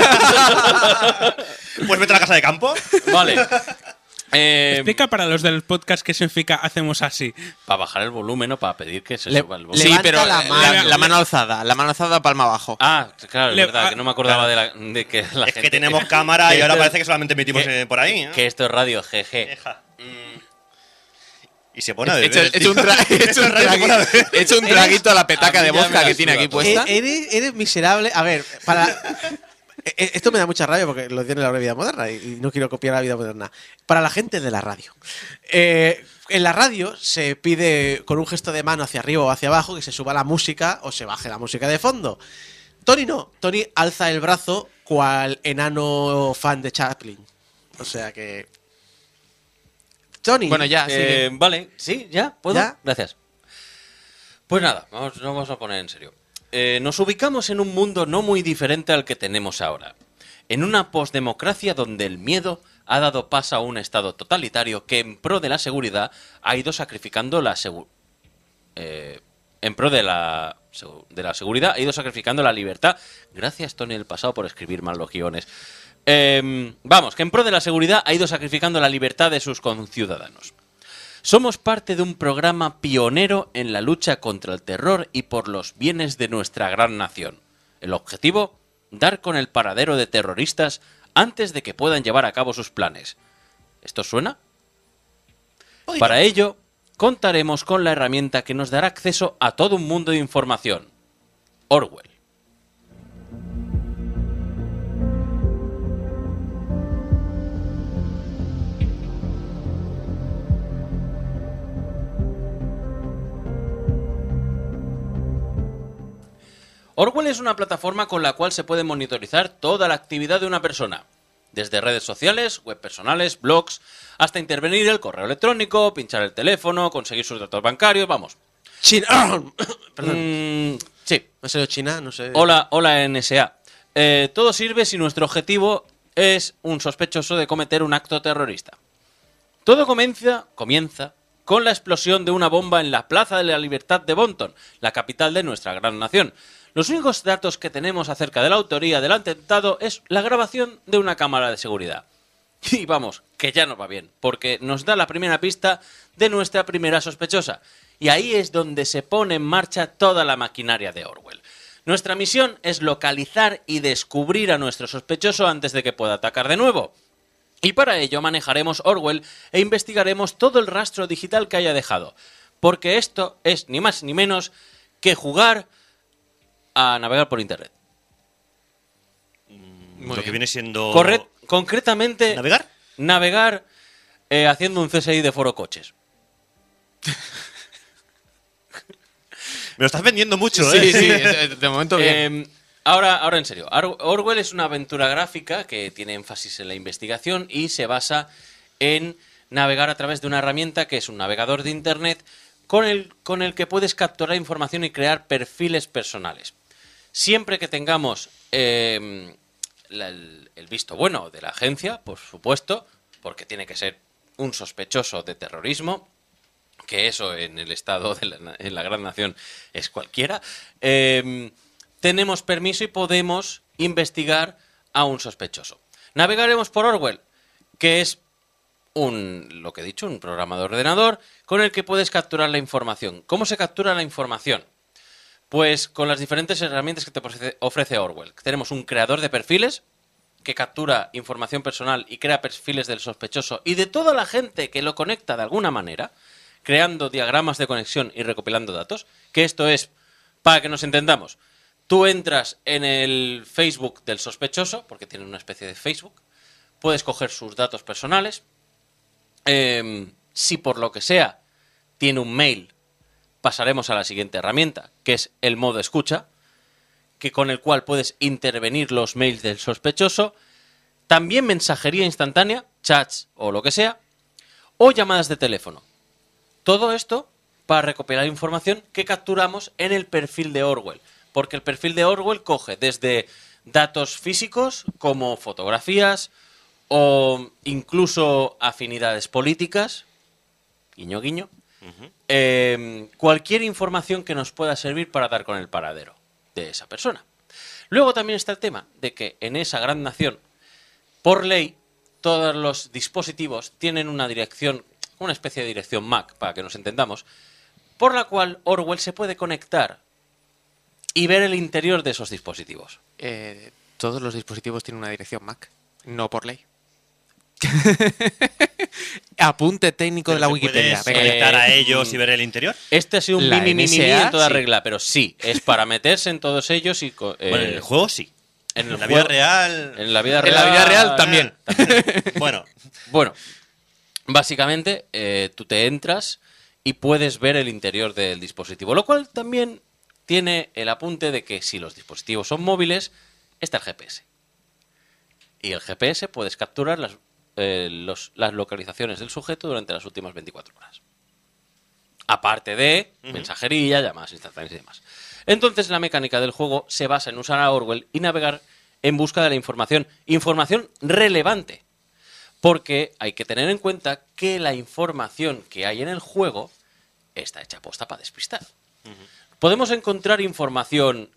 Pues vete a la casa de campo. Vale. Explica para los del podcast qué significa hacemos así. Para bajar el volumen o para pedir que se Le- suba el volumen. Sí, Levanta pero la la mano. mano alzada, palma abajo. Ah, claro, es Le- verdad, que no me acordaba de que la Es gente... que tenemos cámara y que ahora esto- parece que solamente emitimos que- por ahí. ¿eh? Que esto es radio, jeje. Eja. Y se pone a He beber. hecho, he hecho un he hecho un traguito a la petaca a mí de ya vodka me la que tiene suda aquí todo. puesta. Eres miserable. A ver, esto me da mucha rabia porque lo tiene la vida moderna y no quiero copiar la vida moderna. Para la gente de la radio. En la radio se pide con un gesto de mano hacia arriba o hacia abajo que se suba la música o se baje la música de fondo. Tony no. Tony alza el brazo cual enano fan de Chaplin. O sea que... Tony. Bueno, ya, sigue. Vale, sí, ya, ¿puedo? ¿Ya? Gracias. Pues nada, nos vamos a poner en serio. Nos ubicamos en un mundo no muy diferente al que tenemos ahora. En una posdemocracia donde el miedo ha dado paso a un estado totalitario que en pro de la seguridad ha ido sacrificando en pro de la seguridad ha ido sacrificando la libertad. Gracias, Tony, del pasado, por escribir mal los guiones. Vamos, que en pro de la seguridad ha ido sacrificando la libertad de sus conciudadanos. Somos parte de un programa pionero en la lucha contra el terror y por los bienes de nuestra gran nación. El objetivo, dar con el paradero de terroristas antes de que puedan llevar a cabo sus planes. ¿Esto suena? Para ello, contaremos con la herramienta que nos dará acceso a todo un mundo de información. Orwell. Orwell es una plataforma con la cual se puede monitorizar toda la actividad de una persona, desde redes sociales, web personales, blogs, hasta intervenir el correo electrónico, pinchar el teléfono, conseguir sus datos bancarios, vamos. China. Perdón. Sí. No sé, China, no sé. Hola NSA. Todo sirve si nuestro objetivo es un sospechoso de cometer un acto terrorista. Todo comienza con la explosión de una bomba en la Plaza de la Libertad de Bonton, la capital de nuestra gran nación. Los únicos datos que tenemos acerca de la autoría del atentado es la grabación de una cámara de seguridad. Y vamos, que ya nos va bien, porque nos da la primera pista de nuestra primera sospechosa. Y ahí es donde se pone en marcha toda la maquinaria de Orwell. Nuestra misión es localizar y descubrir a nuestro sospechoso antes de que pueda atacar de nuevo. Y para ello manejaremos Orwell e investigaremos todo el rastro digital que haya dejado. Porque esto es ni más ni menos que jugar a navegar por internet. Muy Lo que bien. viene siendo. Concretamente, ¿Navegar? navegar haciendo un CSI de foro coches. Me lo estás vendiendo mucho, Sí, ¿eh? sí, de momento bien. Ahora en serio. Orwell es una aventura gráfica que tiene énfasis en la investigación y se basa en navegar a través de una herramienta que es un navegador de Internet con el que puedes capturar información y crear perfiles personales. Siempre que tengamos el visto bueno de la agencia, por supuesto, porque tiene que ser un sospechoso de terrorismo, que eso en el estado en la gran nación es cualquiera, tenemos permiso y podemos investigar a un sospechoso. Navegaremos por Orwell, que es lo que he dicho, un programa de ordenador con el que puedes capturar la información. ¿Cómo se captura la información? Pues con las diferentes herramientas que te ofrece Orwell. Tenemos un creador de perfiles que captura información personal y crea perfiles del sospechoso y de toda la gente que lo conecta de alguna manera, creando diagramas de conexión y recopilando datos, que esto es, para que nos entendamos, tú entras en el Facebook del sospechoso, porque tiene una especie de Facebook, puedes coger sus datos personales, si por lo que sea tiene un mail, pasaremos a la siguiente herramienta, que es el modo escucha, que con el cual puedes intervenir los mails del sospechoso, también mensajería instantánea, chats o lo que sea, o llamadas de teléfono. Todo esto para recopilar información que capturamos en el perfil de Orwell, porque el perfil de Orwell coge desde datos físicos como fotografías o incluso afinidades políticas, guiño guiño, cualquier información que nos pueda servir para dar con el paradero de esa persona. Luego también está el tema de que en esa gran nación, por ley, todos los dispositivos tienen una dirección, una especie de dirección MAC, para que nos entendamos, por la cual Orwell se puede conectar y ver el interior de esos dispositivos. Todos los dispositivos tienen una dirección MAC, no por ley. Apunte técnico de la Wikipedia. ¿Puedes conectar a ellos y ver el interior? Este ha sido un La mini NSA, en toda sí. regla, pero sí, es para meterse en todos ellos y... Bueno, en el juego sí. en el la juego- vida real. En la vida En real, la vida real también. Bueno, Bueno, básicamente tú te entras y puedes ver el interior del dispositivo, lo cual también tiene el apunte de que si los dispositivos son móviles, está el GPS. Y el GPS puedes capturar las localizaciones del sujeto durante las últimas 24 horas. Aparte de mensajería, llamadas instantáneas y demás. Entonces la mecánica del juego se basa en usar a Orwell y navegar en busca de la información. Información relevante. Porque hay que tener en cuenta que la información que hay en el juego está hecha aposta para despistar. Podemos encontrar información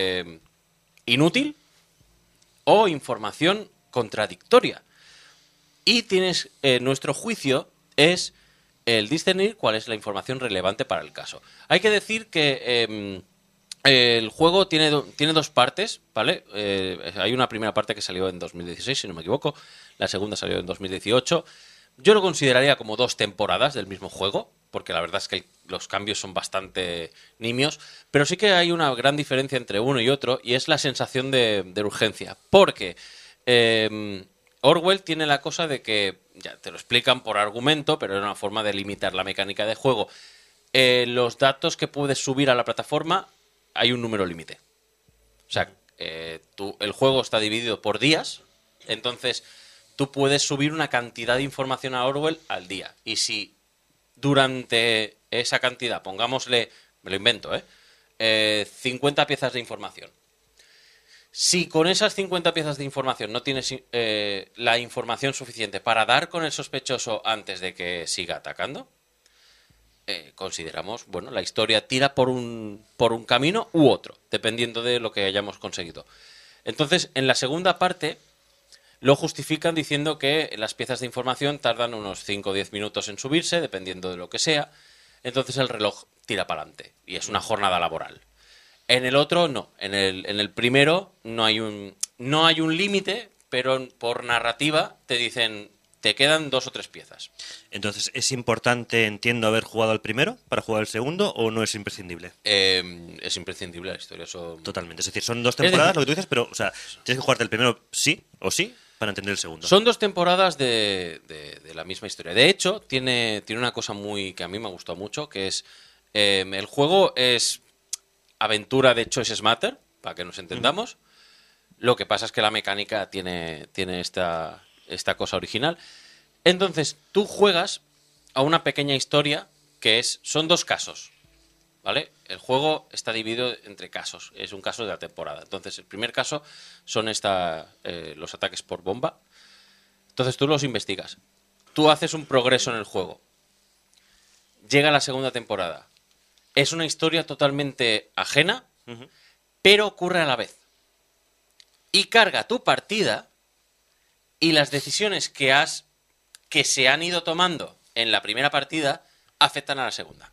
inútil o información contradictoria. Y nuestro juicio es el discernir cuál es la información relevante para el caso. Hay que decir que el juego tiene dos partes, ¿vale? Hay una primera parte que salió en 2016, si no me equivoco. La segunda salió en 2018. Yo lo consideraría como 2 temporadas del mismo juego, porque la verdad es que los cambios son bastante nimios. Pero sí que hay una gran diferencia entre uno y otro, y es la sensación de urgencia. Porque Orwell tiene la cosa de que, ya te lo explican por argumento, pero es una forma de limitar la mecánica de juego. Los datos que puedes subir a la plataforma, hay un número límite. O sea, el juego está dividido por días, entonces tú puedes subir una cantidad de información a Orwell al día. Y si durante esa cantidad, pongámosle, me lo invento, 50 piezas de información. Si con esas 50 piezas de información no tienes la información suficiente para dar con el sospechoso antes de que siga atacando, consideramos, bueno, la historia tira por un camino u otro, dependiendo de lo que hayamos conseguido. Entonces, en la segunda parte, lo justifican diciendo que las piezas de información tardan unos 5 o 10 minutos en subirse, dependiendo de lo que sea. Entonces el reloj tira para adelante y es una jornada laboral. En el otro, no. En el primero no hay un límite, pero por narrativa te dicen, te quedan 2 o 3 piezas. entonces, ¿es importante, entiendo, haber jugado al primero para jugar al segundo o no es imprescindible? Es imprescindible la historia. Eso... Totalmente. Es decir, son 2 temporadas, decir- lo que tú dices, pero, o sea, tienes que jugarte el primero sí o sí. para entender el segundo. Son 2 temporadas de la misma historia. De hecho, tiene una cosa que a mí me ha gustado mucho, que es el juego es aventura de Choices Matter, para que nos entendamos. Lo que pasa es que la mecánica tiene esta cosa original. Entonces, tú juegas a una pequeña historia son 2 casos, ¿vale? El juego está dividido entre casos, es un caso de la temporada. Entonces, el primer caso son los ataques por bomba. Entonces, tú los investigas. Tú haces un progreso en el juego. Llega la segunda temporada. Es una historia totalmente ajena, pero ocurre a la vez. Y carga tu partida y las decisiones que se han ido tomando en la primera partida afectan a la segunda.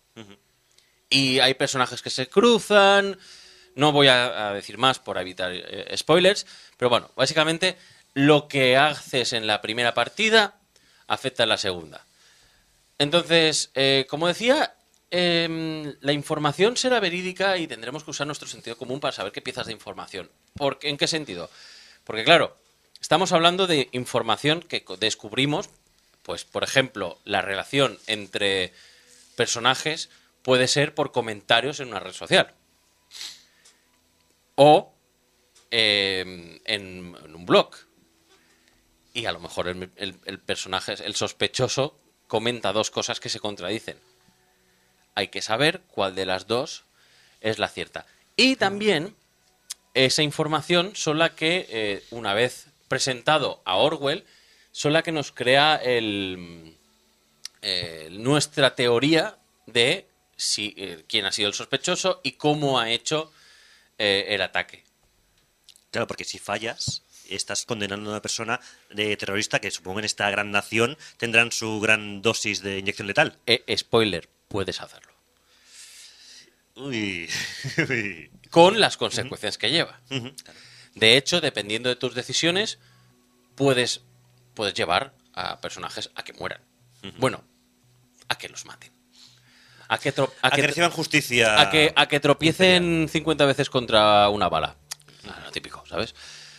Y hay personajes que se cruzan. No voy a decir más por evitar spoilers, pero bueno, básicamente lo que haces en la primera partida afecta a la segunda. Entonces, como decía, la información será verídica y tendremos que usar nuestro sentido común para saber qué piezas de información. ¿En qué sentido? Porque claro, estamos hablando de información que descubrimos, pues por ejemplo, la relación entre personajes puede ser por comentarios en una red social. O en un blog. Y a lo mejor el personaje, el sospechoso, comenta 2 cosas que se contradicen. Hay que saber cuál de las 2 es la cierta. Y también esa información son la que, una vez presentado a Orwell, son la que nos crea nuestra teoría de quién ha sido el sospechoso y cómo ha hecho el ataque. Claro, porque si fallas, estás condenando a una persona de terrorista que supongo en esta gran nación tendrán su gran dosis de inyección letal. Spoiler, puedes hacerlo. Uy. Con las consecuencias que lleva. Claro. De hecho, dependiendo de tus decisiones, puedes llevar a personajes a que mueran. Bueno, a que los maten. A que reciban justicia. A que tropiecen 50 veces contra una bala. Lo típico, ¿sabes?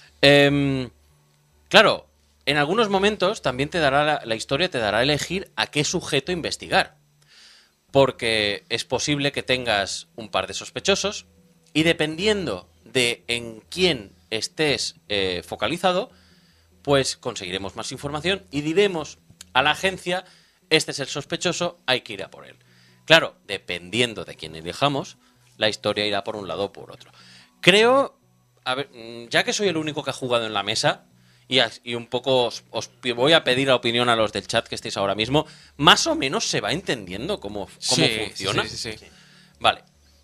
Claro, en algunos momentos también te dará la historia te dará a elegir a qué sujeto investigar. Porque es posible que tengas un par de sospechosos y dependiendo de en quién estés focalizado, pues conseguiremos más información y diremos a la agencia, este es el sospechoso, hay que ir a por él. Claro, dependiendo de quién elijamos, la historia irá por un lado o por otro. Creo, a ver, ya que soy el único que ha jugado en la mesa, y un poco os voy a pedir la opinión a los del chat que estéis ahora mismo, más o menos se va entendiendo cómo funciona. Sí. Vale.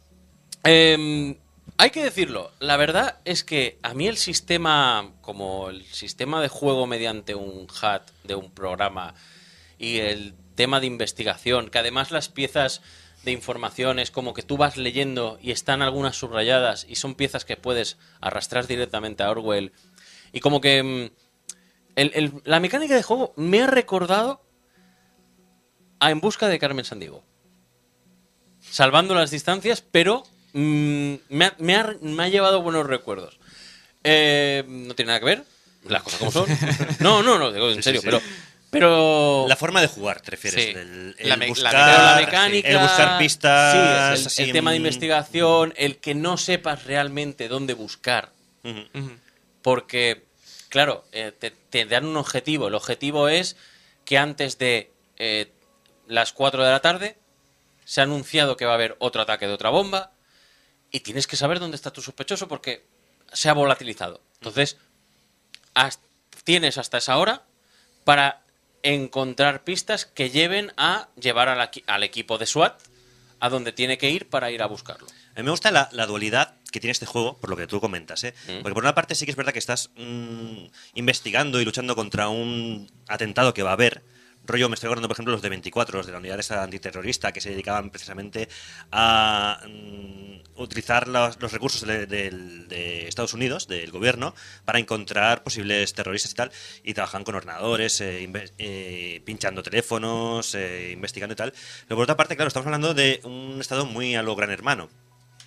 Hay que decirlo, la verdad es que a mí el sistema, como el sistema de juego mediante un HUD de un programa y el tema de investigación, que además las piezas de información es como que tú vas leyendo y están algunas subrayadas y son piezas que puedes arrastrar directamente a Orwell. Y como que la mecánica de juego me ha recordado a En busca de Carmen Sandiego. Salvando las distancias, pero me ha llevado buenos recuerdos. No tiene nada que ver, las cosas como son. No, digo en serio, sí. Pero La forma de jugar, te refieres. Sí. El buscar, la mecánica, el buscar pistas. sí, así el tema de investigación, el que no sepas realmente dónde buscar. Porque, claro, te dan un objetivo. El objetivo es que antes de las 4 de la tarde se ha anunciado que va a haber otro ataque de otra bomba y tienes que saber dónde está tu sospechoso porque se ha volatilizado. Entonces, tienes hasta esa hora para encontrar pistas que llevar al equipo de SWAT a donde tiene que ir para ir a buscarlo. A mí me gusta la dualidad que tiene este juego, por lo que tú comentas, ¿eh? Porque por una parte sí que es verdad que estás investigando y luchando contra un atentado que va a haber. Rollo, me estoy acordando, por ejemplo, los de 24, los de la unidad esa antiterrorista, que se dedicaban precisamente a utilizar los recursos de Estados Unidos, del gobierno, para encontrar posibles terroristas y tal, y trabajan con ordenadores, pinchando teléfonos, investigando y tal. Pero por otra parte, claro, estamos hablando de un estado muy a lo Gran Hermano.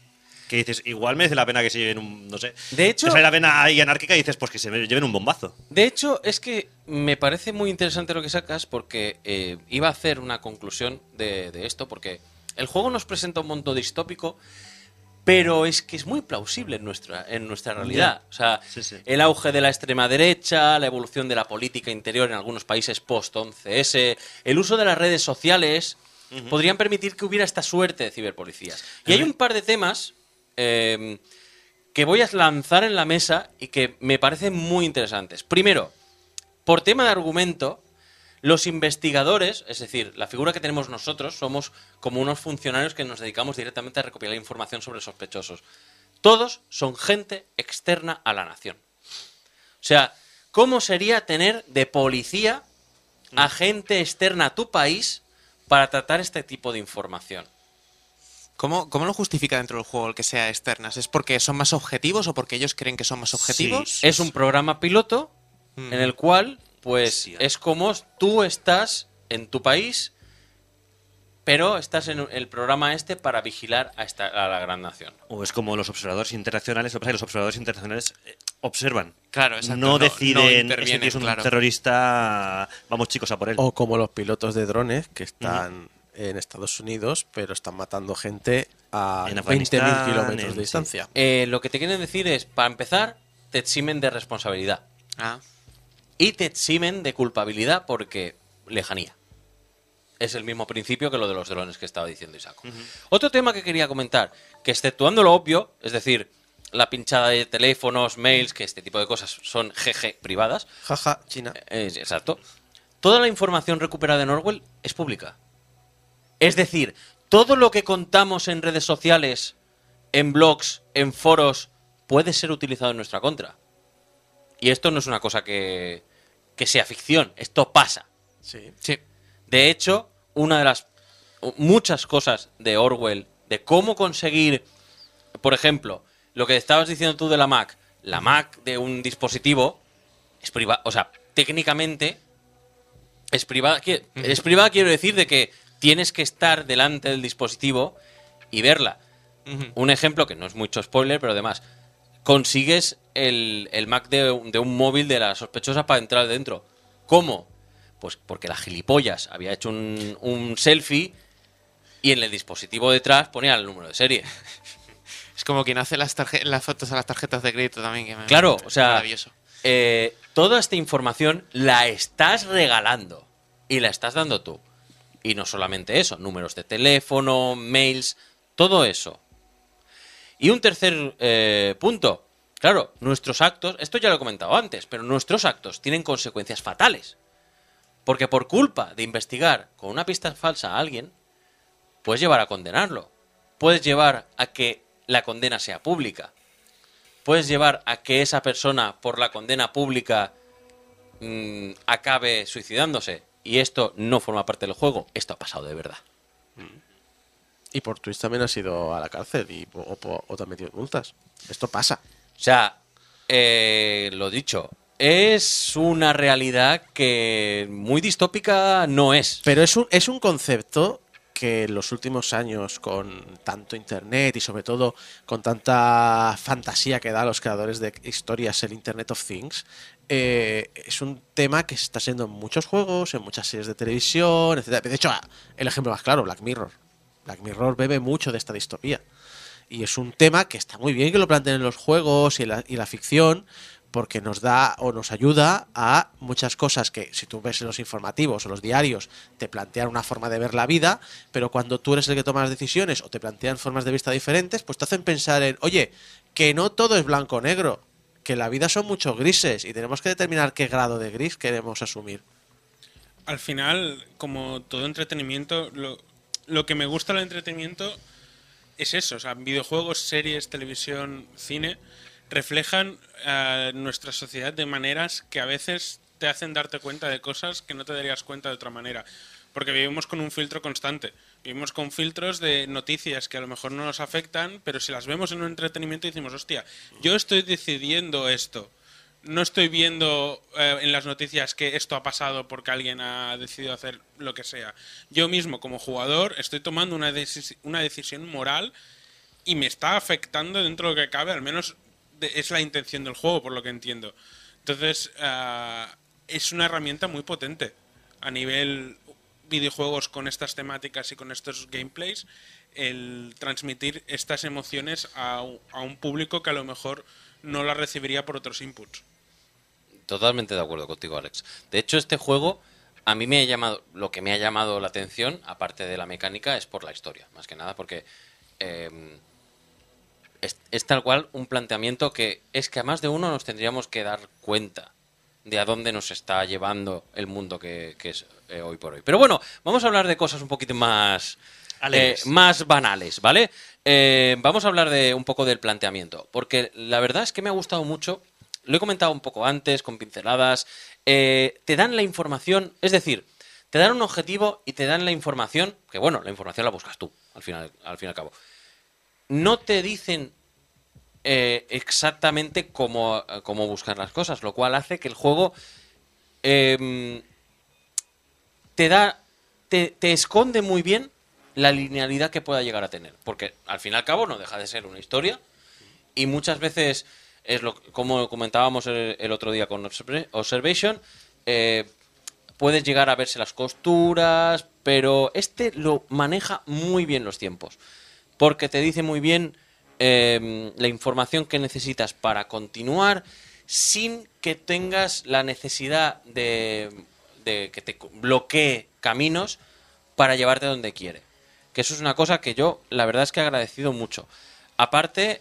que dices, igual merece la pena que se lleven un, no sé, De hecho- te sale la vena ahí anárquica y dices, pues que se lleven un bombazo. De hecho, es que me parece muy interesante lo que sacas porque iba a hacer una conclusión de esto, porque el juego nos presenta un mundo distópico, pero es que es muy plausible en nuestra realidad. O sea, Sí, sí. el auge de la extrema derecha, la evolución de la política interior en algunos países post-11S, el uso de las redes sociales, podrían permitir que hubiera esta suerte de ciberpolicías. Y hay un par de temas que voy a lanzar en la mesa y que me parecen muy interesantes. Primero, por tema de argumento, los investigadores, es decir, la figura que tenemos nosotros, somos como unos funcionarios que nos dedicamos directamente a recopilar información sobre sospechosos. Todos son gente externa a la nación. O sea, ¿cómo sería tener de policía a gente externa a tu país para tratar este tipo de información? ¿Cómo lo justifica dentro del juego el que sea externas? ¿Es porque son más objetivos o porque ellos creen que son más objetivos? Sí. Es un programa piloto en el cual, pues, Sí. es como tú estás en tu país, pero estás en el programa este para vigilar a la gran nación. O es como los observadores internacionales, lo que pasa es que los observadores internacionales observan. Claro, exacto, No no deciden, intervienen, este tío es un claro. terrorista, vamos chicos a por él. O como los pilotos de drones que están en Estados Unidos, pero están matando gente a En 20.000 Afganistán, kilómetros sí. de distancia. Lo que te quieren decir es, para empezar, te eximen de responsabilidad. Ah, Y te eximen de culpabilidad porque lejanía. Es el mismo principio que lo de los drones que estaba diciendo Isaco. Otro tema que quería comentar, que exceptuando lo obvio, es decir, la pinchada de teléfonos, mails, que este tipo de cosas son GG privadas, Jaja, China. exacto, toda la información recuperada en Orwell es pública. Es decir, todo lo que contamos en redes sociales, en blogs, en foros, puede ser utilizado en nuestra contra. Y esto no es una cosa que sea ficción, esto pasa. Sí. sí. De hecho, una de las muchas cosas de Orwell, de cómo conseguir, por ejemplo, lo que estabas diciendo tú de la Mac de un dispositivo es privada, o sea, técnicamente es privada, es privada quiero decir de que tienes que estar delante del dispositivo y verla. Un ejemplo que no es mucho spoiler, pero además consigues el Mac de un móvil de la sospechosa para entrar dentro. ¿Cómo? Pues porque la gilipollas había hecho un selfie y en el dispositivo detrás ponía el número de serie. Es como quien hace las fotos a las tarjetas de crédito también. Claro, o sea, Maravilloso. toda esta información la estás regalando y la estás dando tú. Y no solamente eso, números de teléfono, mails, todo eso. Y un tercer punto. Claro, nuestros actos, esto ya lo he comentado antes, pero nuestros actos tienen consecuencias fatales. Porque por culpa de investigar con una pista falsa a alguien, puedes llevar a condenarlo. Puedes llevar a que la condena sea pública. Puedes llevar a que esa persona, por la condena pública, acabe suicidándose. Y esto no forma parte del juego. Esto ha pasado de verdad. Y por Twitch también has ido a la cárcel o te han metido en multas. Esto pasa. O sea, lo dicho, es una realidad que muy distópica no es. Pero es un concepto que en los últimos años, con tanto internet y sobre todo con tanta fantasía que da a los creadores de historias el Internet of Things, es un tema que está siendo en muchos juegos, en muchas series de televisión, etc. De hecho, el ejemplo más claro, Black Mirror. Black Mirror bebe mucho de esta distopía. Y es un tema que está muy bien que lo planteen en los juegos y la ficción, porque nos da o nos ayuda a muchas cosas que, si tú ves en los informativos o los diarios, te plantean una forma de ver la vida, pero cuando tú eres el que toma las decisiones o te plantean formas de vista diferentes, pues te hacen pensar en, oye, que no todo es blanco o negro, que la vida son muchos grises y tenemos que determinar qué grado de gris queremos asumir. Al final, como todo entretenimiento, lo que me gusta del entretenimiento es eso. O sea, videojuegos, series, televisión, cine reflejan nuestra sociedad de maneras que a veces te hacen darte cuenta de cosas que no te darías cuenta de otra manera. Porque vivimos con un filtro constante. Vivimos con filtros de noticias que a lo mejor no nos afectan, pero si las vemos en un entretenimiento decimos, hostia, yo estoy decidiendo esto. No estoy viendo en las noticias que esto ha pasado porque alguien ha decidido hacer lo que sea. Yo mismo, como jugador, estoy tomando una decisión moral y me está afectando dentro de lo que cabe, al menos es la intención del juego, por lo que entiendo. Entonces, es una herramienta muy potente a nivel videojuegos con estas temáticas y con estos gameplays, el transmitir estas emociones a un público que a lo mejor no las recibiría por otros inputs. Totalmente de acuerdo contigo, Alex. De hecho, este juego, a mí me ha llamado, lo que me ha llamado la atención, aparte de la mecánica, es por la historia, más que nada, porque es tal cual un planteamiento que es que a más de uno nos tendríamos que dar cuenta de a dónde nos está llevando el mundo que es hoy por hoy. Pero bueno, vamos a hablar de cosas un poquito más más banales, ¿vale? Vamos a hablar de un poco del planteamiento, porque la verdad es que me ha gustado mucho. Lo he comentado un poco antes, con pinceladas. Te dan la información, es decir, te dan un objetivo y te dan la información, que bueno, la información la buscas tú, al fin y al cabo. No te dicen exactamente cómo buscar las cosas, lo cual hace que el juego te esconde muy bien la linealidad que pueda llegar a tener, porque al fin y al cabo no deja de ser una historia y muchas veces como comentábamos el otro día con Observation, puedes llegar a verse las costuras, pero este lo maneja muy bien los tiempos, porque te dice muy bien la información que necesitas para continuar sin que tengas la necesidad de que te bloquee caminos para llevarte donde quiere. Que eso es una cosa que yo, la verdad es que he agradecido mucho. Aparte,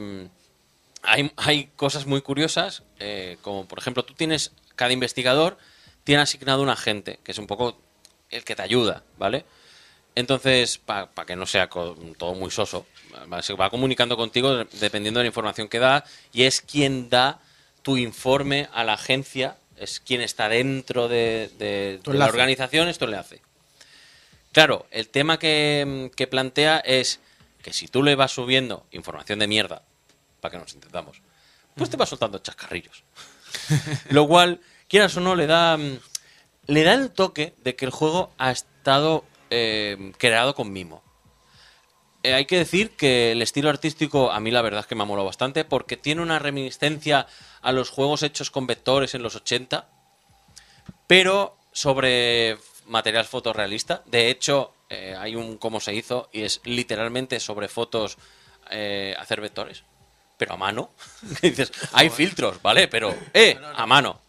hay cosas muy curiosas, como por ejemplo, cada investigador tiene asignado un agente, que es un poco el que te ayuda, ¿vale? Entonces, para que no sea todo muy soso, se va comunicando contigo dependiendo de la información que da, y es quien da tu informe a la agencia, es quien está dentro de la organización, esto le hace. Claro, el tema que plantea es que si tú le vas subiendo información de mierda, para que nos entendamos, pues te va soltando chascarrillos. Lo cual, quieras o no, le da el toque de que el juego ha estado creado con mimo. Hay que decir que el estilo artístico a mí la verdad es que me ha molado bastante, porque tiene una reminiscencia a los juegos hechos con vectores en los 80, pero sobre material fotorrealista. De hecho, hay un cómo se hizo y es literalmente sobre fotos hacer vectores, pero a mano. Dices, hay filtros, ¿vale? Pero, a mano.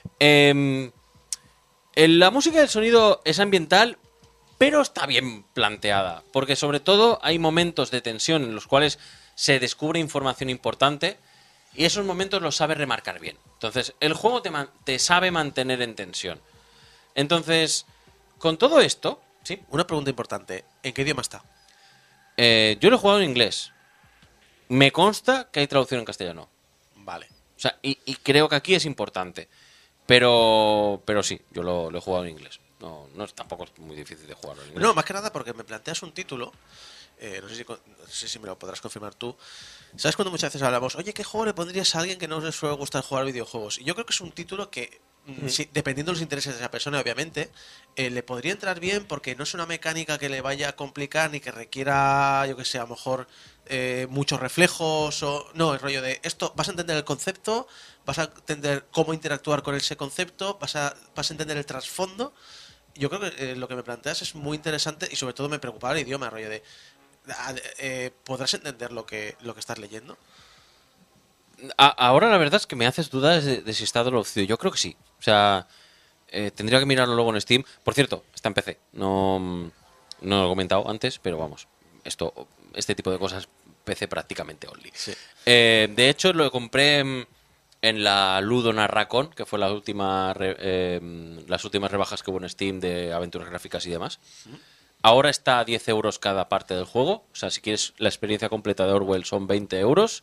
La música y el sonido es ambiental, pero está bien planteada, porque sobre todo hay momentos de tensión en los cuales se descubre información importante y esos momentos los sabe remarcar bien. Entonces, el juego te sabe mantener en tensión. Entonces, con todo esto, ¿sí? Una pregunta importante. ¿En qué idioma está? Yo lo he jugado en inglés. Me consta que hay traducción en castellano. Vale. O sea, y creo que aquí es importante. Pero sí, yo lo he jugado en inglés. No, tampoco es muy difícil de jugarlo en inglés. No, más que nada porque me planteas un título. No sé si me lo podrás confirmar tú. ¿Sabes cuando muchas veces hablamos, oye, qué juego le pondrías a alguien que no le suele gustar jugar videojuegos? Y yo creo que es un título que, dependiendo de los intereses de esa persona, obviamente, le podría entrar bien porque no es una mecánica que le vaya a complicar ni que requiera, yo que sé, a lo mejor muchos reflejos o... No, el rollo de esto, vas a entender el concepto, vas a entender cómo interactuar con ese concepto, vas a entender el trasfondo. Yo creo que lo que me planteas es muy interesante y sobre todo me preocupaba el idioma, el rollo de... ¿podrás entender lo que estás leyendo? Ahora la verdad es que me haces dudas de si está traducido. Yo creo que sí. O sea, tendría que mirarlo luego en Steam. Por cierto, está en PC. No lo he comentado antes, pero vamos. Este tipo de cosas, PC prácticamente only. Sí. De hecho, lo compré en la Ludo Narracon, que fue las últimas rebajas que hubo en Steam de aventuras gráficas y demás. Ahora está a 10 euros cada parte del juego. O sea, si quieres la experiencia completa de Orwell son 20 euros.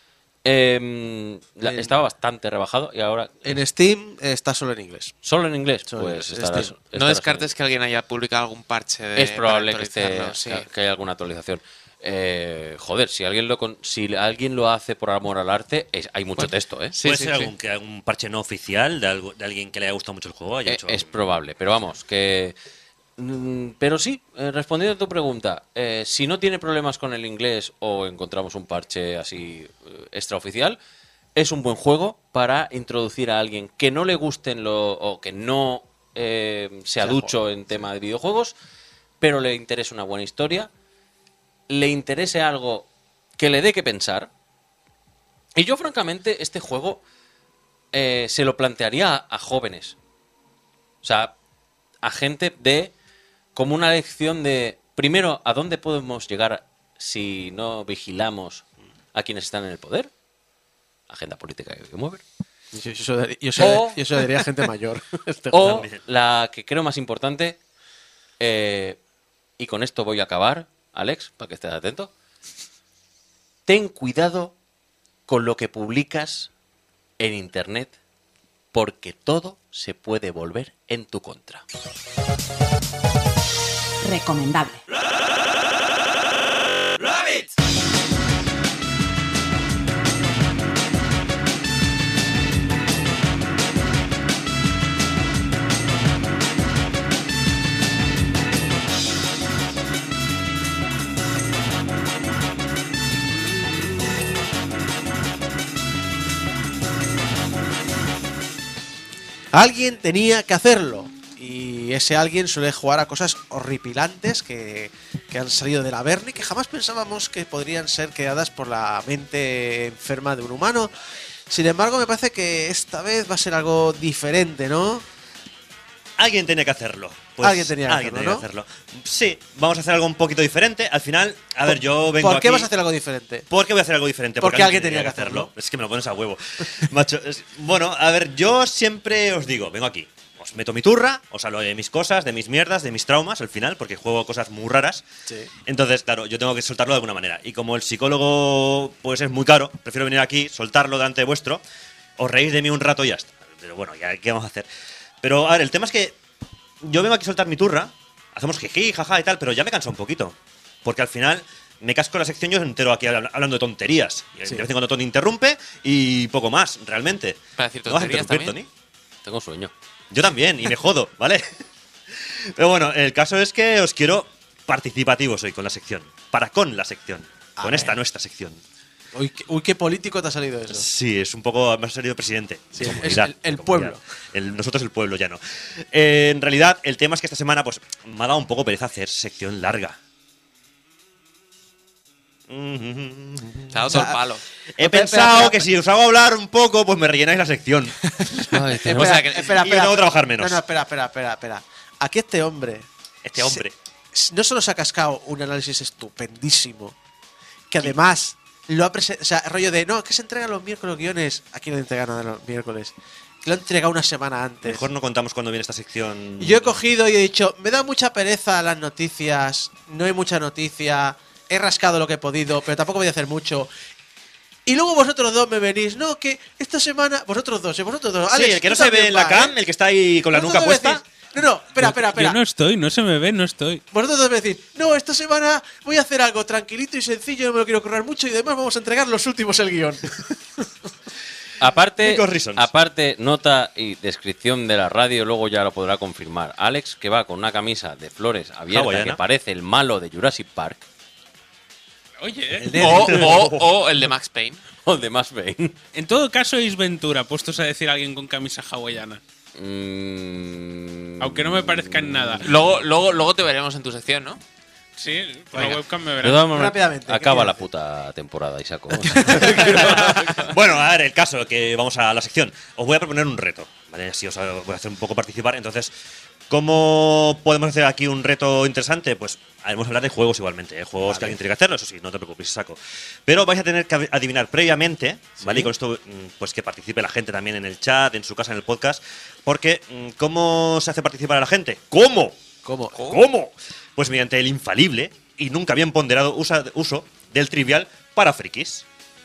Estaba bastante rebajado y ahora... En Steam está solo en inglés. ¿Solo en inglés? Solo Pues en estarás, Steam. No descartes que alguien haya publicado algún parche es probable que sí. que haya alguna actualización. Joder, si alguien lo hace por amor al arte, hay mucho texto, ¿eh? Sí, ¿Puede sí, ser sí. algún parche no oficial de alguien que le haya gustado mucho el juego? Es probable, pero vamos, que Pero sí, respondiendo a tu pregunta, si no tiene problemas con el inglés o encontramos un parche así extraoficial, es un buen juego para introducir a alguien que no le gusten o que no sea ducho en tema de videojuegos, pero le interese una buena historia, le interese algo que le dé que pensar. Y yo, francamente, este juego se lo plantearía a jóvenes. O sea, a gente como una lección de, primero, ¿a dónde podemos llegar si no vigilamos a quienes están en el poder? Agenda política que mueve. Yo se diría a gente mayor. O la que creo más importante, y con esto voy a acabar, Alex, para que estés atento. Ten cuidado con lo que publicas en internet, porque todo se puede volver en tu contra. Recomendable. Alguien tenía que hacerlo. Y ese alguien suele jugar a cosas horripilantes que han salido del Averno y que jamás pensábamos que podrían ser creadas por la mente enferma de un humano. Sin embargo, me parece que esta vez va a ser algo diferente, ¿no? Alguien tenía que hacerlo. Pues Alguien tenía que hacerlo. Sí, vamos a hacer algo un poquito diferente. Al final, a ver, yo vengo ¿Por qué aquí- vas a hacer algo diferente? ¿Por qué voy a hacer algo diferente? Porque alguien tenía que hacerlo. Es que me lo pones a huevo. Macho, bueno, a ver, yo siempre os digo, vengo aquí, os meto mi turra, os hablo de mis cosas, de mis mierdas, de mis traumas al final, porque juego cosas muy raras. Sí. Entonces, claro, yo tengo que soltarlo de alguna manera. Y como el psicólogo, pues es muy caro, prefiero venir aquí, soltarlo delante vuestro, os reís de mí un rato y ya está. Pero bueno, ya, ¿qué vamos a hacer? Pero, a ver, el tema es que yo vengo aquí a soltar mi turra, hacemos jiji, jaja y tal, pero ya me cansa un poquito. Porque al final me casco la sección yo entero aquí hablando de tonterías. Y Sí. de vez en cuando Tony interrumpe y poco más, realmente. Para decir ¿No vas a tonterías interrumpir, también. Tony? Tengo sueño. Yo también, y me jodo, ¿vale? Pero bueno, el caso es que os quiero participativos hoy con la sección. Con la sección. A Con ver. esta nuestra sección. Uy, qué político te ha salido eso. Sí, es un poco. Me ha salido presidente. Sí, de es comunidad, el de pueblo. comunidad. Nosotros el pueblo, ya no. En realidad, el tema es que esta semana pues me ha dado un poco pereza hacer sección larga. Se ha dado todo el palo. He Espera, pensado espera, que si os hago hablar un poco, pues me rellenáis la sección. O sea, que- y yo tengo que trabajar menos. No, espera. Aquí este hombre. Este hombre. No solo se ha cascado un análisis estupendísimo, que además lo ha presentado. O sea, rollo de no, que se entregan los miércoles guiones. Aquí no entregan nada los miércoles. Que lo han entregado una semana antes. Mejor no contamos cuando viene esta sección. Y yo he cogido y he dicho, me da mucha pereza las noticias, no hay mucha noticia, he rascado lo que he podido, pero tampoco voy a hacer mucho. Y luego vosotros dos me venís, no, que esta semana, vosotros dos, Sí, Alex, el que tú no se ve también en la va, cam, ¿eh? el que está ahí con la Vosotros nuca dos me puesta. decís, no, espera. Yo no estoy, no se me ve, no estoy. Vosotros dos me decís, no, esta semana voy a hacer algo tranquilito y sencillo, no me lo quiero currar mucho y además vamos a entregar los últimos el guión. Aparte, Nico Reasons. nota y descripción de la radio, luego ya lo podrá confirmar. Alex, que va con una camisa de flores abierta Hawaiana. que parece el malo de Jurassic Park, Oye, O el de Max Payne. o el de Max Payne. en todo caso es Ventura, puestos a decir a alguien con camisa hawaiana. Aunque no me parezca en nada. Luego te veremos en tu sección, ¿no? Sí, por la Venga. webcam me De verán. todas maneras, Rápidamente, ¿qué acaba quieres la decir? puta temporada y saco. Bueno, a ver, el caso, que vamos a la sección. Os voy a proponer un reto, ¿vale? Así os voy a hacer un poco participar. Entonces, ¿cómo podemos hacer aquí un reto interesante? Pues vamos a hablar de juegos igualmente, ¿eh? Juegos que alguien tiene que hacerlo, eso sí, no te preocupes, saco. Pero vais a tener que adivinar previamente, ¿vale? Y con esto, pues que participe la gente también en el chat, en su casa, en el podcast. Porque, ¿cómo se hace participar a la gente? ¿Cómo? ¿Cómo? ¿Cómo? Pues mediante el infalible y nunca bien ponderado uso del trivial para frikis.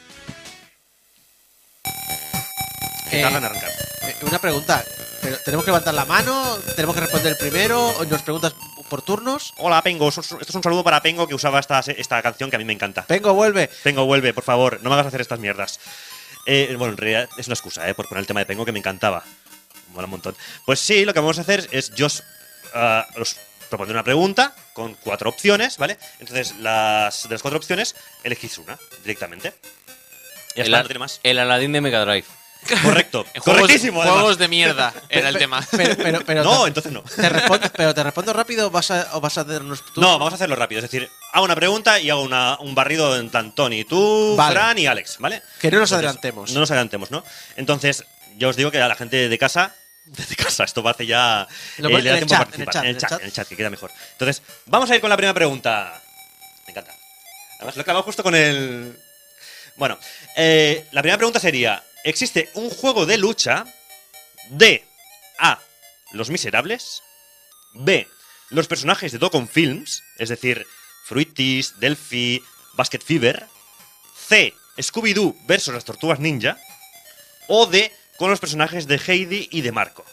Que tardan en arrancar. Una pregunta, pero ¿tenemos que levantar la mano? ¿Tenemos que responder primero? ¿O nos preguntas por turnos? Hola, Pengo. Esto es un saludo para Pengo, que usaba esta canción que a mí me encanta. Vengo, vuelve. Pengo, vuelve, por favor. No me hagas hacer estas mierdas. Bueno, en realidad es una excusa, por poner el tema de Pengo que me encantaba. Mola un montón. Pues sí, lo que vamos a hacer es os propondré una pregunta con 4 opciones, ¿vale? Entonces, de las 4 opciones, elegís una directamente. Y ya está, no tiene más. El Aladdin de Mega Drive. Correcto. En juegos, Correctísimo, además. juegos de mierda era el tema. Pero No, entonces no. pero te respondo rápido o vas a hacernos tú. No, vamos a hacerlo rápido. Es decir, hago una pregunta y hago un barrido en plan Tony, tú, Vale. Fran y Alex, ¿vale? Que no nos Entonces, adelantemos. No nos adelantemos, ¿no? Entonces, yo os digo que a la gente de casa. Desde casa, esto parece ya. Lo Le pon- da en el tiempo a chat, participar. en el chat. En el chat, que queda mejor. Entonces, vamos a ir con la primera pregunta. Me encanta. Además, lo he clavado justo con el. Bueno, la primera pregunta sería: ¿existe un juego de lucha de A. Los Miserables, B. Los personajes de Docon Films, es decir, Fruities, Delphi, Basket Fever, C. Scooby-Doo versus las Tortugas Ninja, o D. con los personajes de Heidi y de Marco?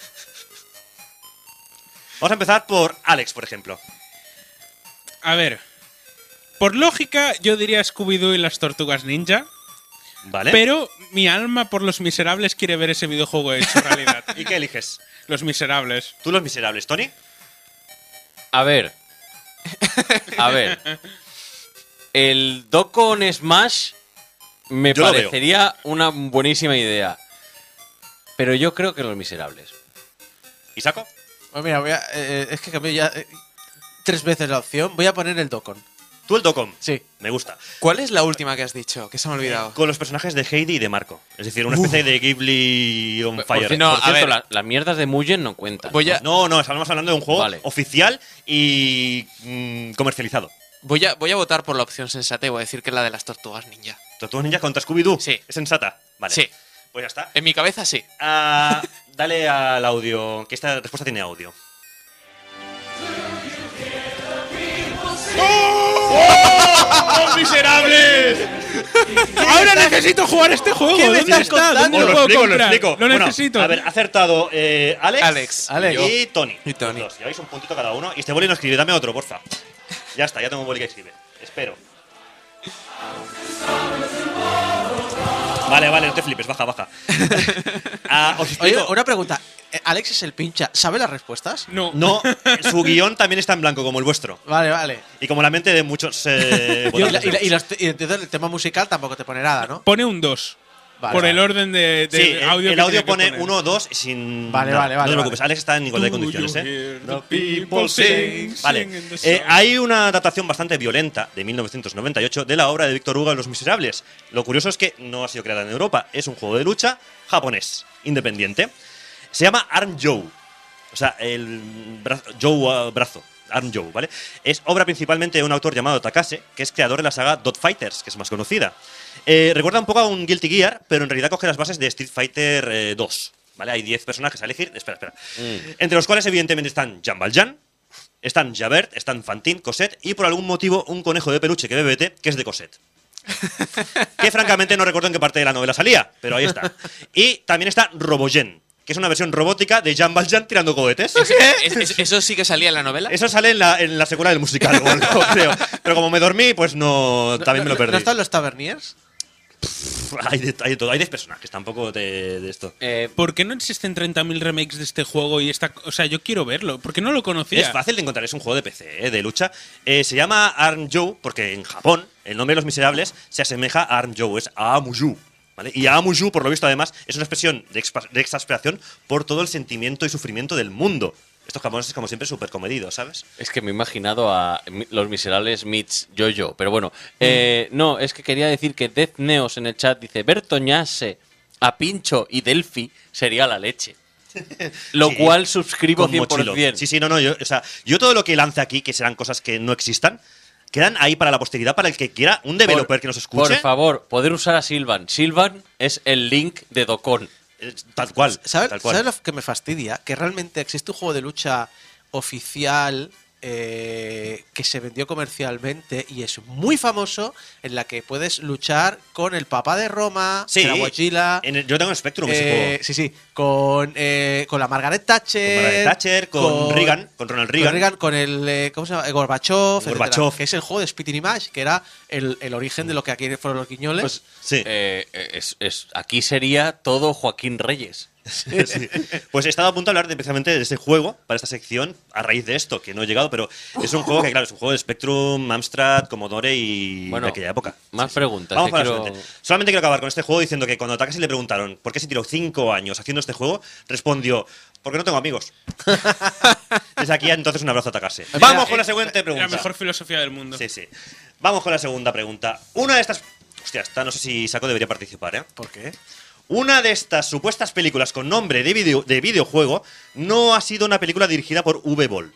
Vamos a empezar por Alex, por ejemplo. A ver. Por lógica, yo diría Scooby-Doo y las Tortugas Ninja. ¿Vale? Pero mi alma por Los Miserables quiere ver ese videojuego hecho realidad. ¿Y qué eliges? Los Miserables. ¿Tú Los Miserables, Tony? A ver. El Dokkan Smash me Yo lo parecería una buenísima idea. Pero yo creo que Los Miserables. ¿Y Saco? Pues mira, es que cambié ya 3 veces la opción. Voy a poner el Dokkan. Tú el Docon. Sí. Me gusta. ¿Cuál es la última que has dicho? Que se me ha olvidado. Con los personajes de Heidi y de Marco. Es decir, una especie de Ghibli on fire. Por, No, por a cierto, ver. las mierdas de Mugen no cuentan. Voy a, No, estamos hablando de un juego Vale. oficial y comercializado. voy a votar por la opción sensata y voy a decir que es la de las Tortugas Ninja. Tortugas Ninja contra Scooby-Doo. Sí. ¿Es sensata? Vale. Sí. Pues ya está. En mi cabeza sí. Dale al audio, que esta respuesta tiene audio. ¡Los Miserables! ¡Ahora necesito jugar este juego! ¿Qué me ¿Dónde estás está? ¿Dónde contando? lo puedo Lo comprar? explico. Lo Bueno, necesito. A ver, ha acertado Alex. y Tony. Y Tony. Los dos. Lleváis un puntito cada uno. Y este boli no escribe. Dame otro, porfa. Ya está, ya tengo un boli que escribe. Espero. Vale, no te flipes. Baja. Os Oye, explico. una pregunta. Alex es el pincha. ¿Sabe las respuestas? No. No, su guión también está en blanco, como el vuestro. Vale. Y como la mente de muchos. Y entonces el tema musical tampoco te pone nada, ¿no? Pone un 2. Vale, por vale. el orden de Sí, audio. el que audio tiene que pone poner. 1, 2 sin. Vale, nada. vale, No te vale, preocupes, vale. Alex está en igualdad de Do condiciones, you ¿eh? hear the people sing, Vale. sing in the sun? Hay una adaptación bastante violenta de 1998 de la obra de Víctor Hugo Los Miserables. Lo curioso es que no ha sido creada en Europa. Es un juego de lucha japonés, independiente. Se llama Arm Joe. O sea, el brazo. Arm Joe, ¿vale? Es obra principalmente de un autor llamado Takase, que es creador de la saga Dot Fighters, que es más conocida. Recuerda un poco a un Guilty Gear, pero en realidad coge las bases de Street Fighter 2. ¿Vale? Hay 10 personajes a elegir. Espera. Entre los cuales, evidentemente, están Jean Valjean, están Javert, están Fantine, Cosette y, por algún motivo, un conejo de peluche que bebe té, que es de Cosette. Que, francamente, no recuerdo en qué parte de la novela salía, pero ahí está. Y también está Robogen, que es una versión robótica de Jean Valjean tirando cohetes. ¿Eso sí que salía en la novela? Eso sale en la secuela del musical, o algo, creo. Pero como me dormí, pues no. También me lo perdí. ¿No están los Taverniers? Hay de todo. Hay 10 personajes, tampoco de esto. ¿Por qué no existen 30.000 remakes de este juego y esta? O sea, yo quiero verlo. ¿Por qué no lo conocía? Es fácil de encontrar, es un juego de PC, de lucha. Se llama Arm Joe porque en Japón el nombre de Los Miserables se asemeja a Arm Joe, es Aamuju. ¿Vale? Y Aamuju, por lo visto, además, es una expresión de exasperación por todo el sentimiento y sufrimiento del mundo. Estos japoneses, como siempre, súper comedidos, ¿sabes? Es que me he imaginado a Los Miserables meets Jojo, pero bueno. No, es que quería decir que Death Neos en el chat dice Bertoñase a Pincho y Delphi sería la leche. Lo Sí, cual suscribo con 100%. mochilo. Sí, no, yo todo lo que lance aquí, que serán cosas que no existan, quedan ahí para la posteridad, para el que quiera, un developer que nos escuche. Por favor, poder usar a Sylvan. Sylvan es el Link de Dokkan. Tal cual. ¿Sabes tal cual. lo que me fastidia? Que realmente existe un juego de lucha oficial que se vendió comercialmente y es muy famoso, en la que puedes luchar con el papá de Roma, Sí, la Guachila. yo tengo Spectrum ese juego. Sí, con la Margaret Thatcher. Con Margaret Thatcher, con Reagan, con Ronald Reagan. Con el ¿cómo se llama? Gorbachev, etcétera, Gorbachev. que es el juego de Spitting Image, que era el origen de lo que aquí fueron los guiñoles. Pues, sí. Aquí sería todo Joaquín Reyes. Sí. Pues he estado a punto de hablar precisamente de ese juego para esta sección a raíz de esto, que no he llegado, pero es un juego que, claro, es un juego de Spectrum, Amstrad, Commodore y Bueno, de aquella época. más preguntas. Vamos que con la quiero- siguiente. Solamente quiero acabar con este juego diciendo que cuando a Takashi le preguntaron por qué se tiró 5 años haciendo este juego, respondió, porque no tengo amigos. Desde aquí entonces un abrazo a Takashi. Vamos con la siguiente pregunta. La mejor filosofía del mundo. Sí, sí. Vamos con la segunda pregunta. Una de estas... Hostia, esta no sé si Saco debería participar, ¿eh? ¿Por qué? Una de estas supuestas películas con nombre de videojuego no ha sido una película dirigida por V-Ball.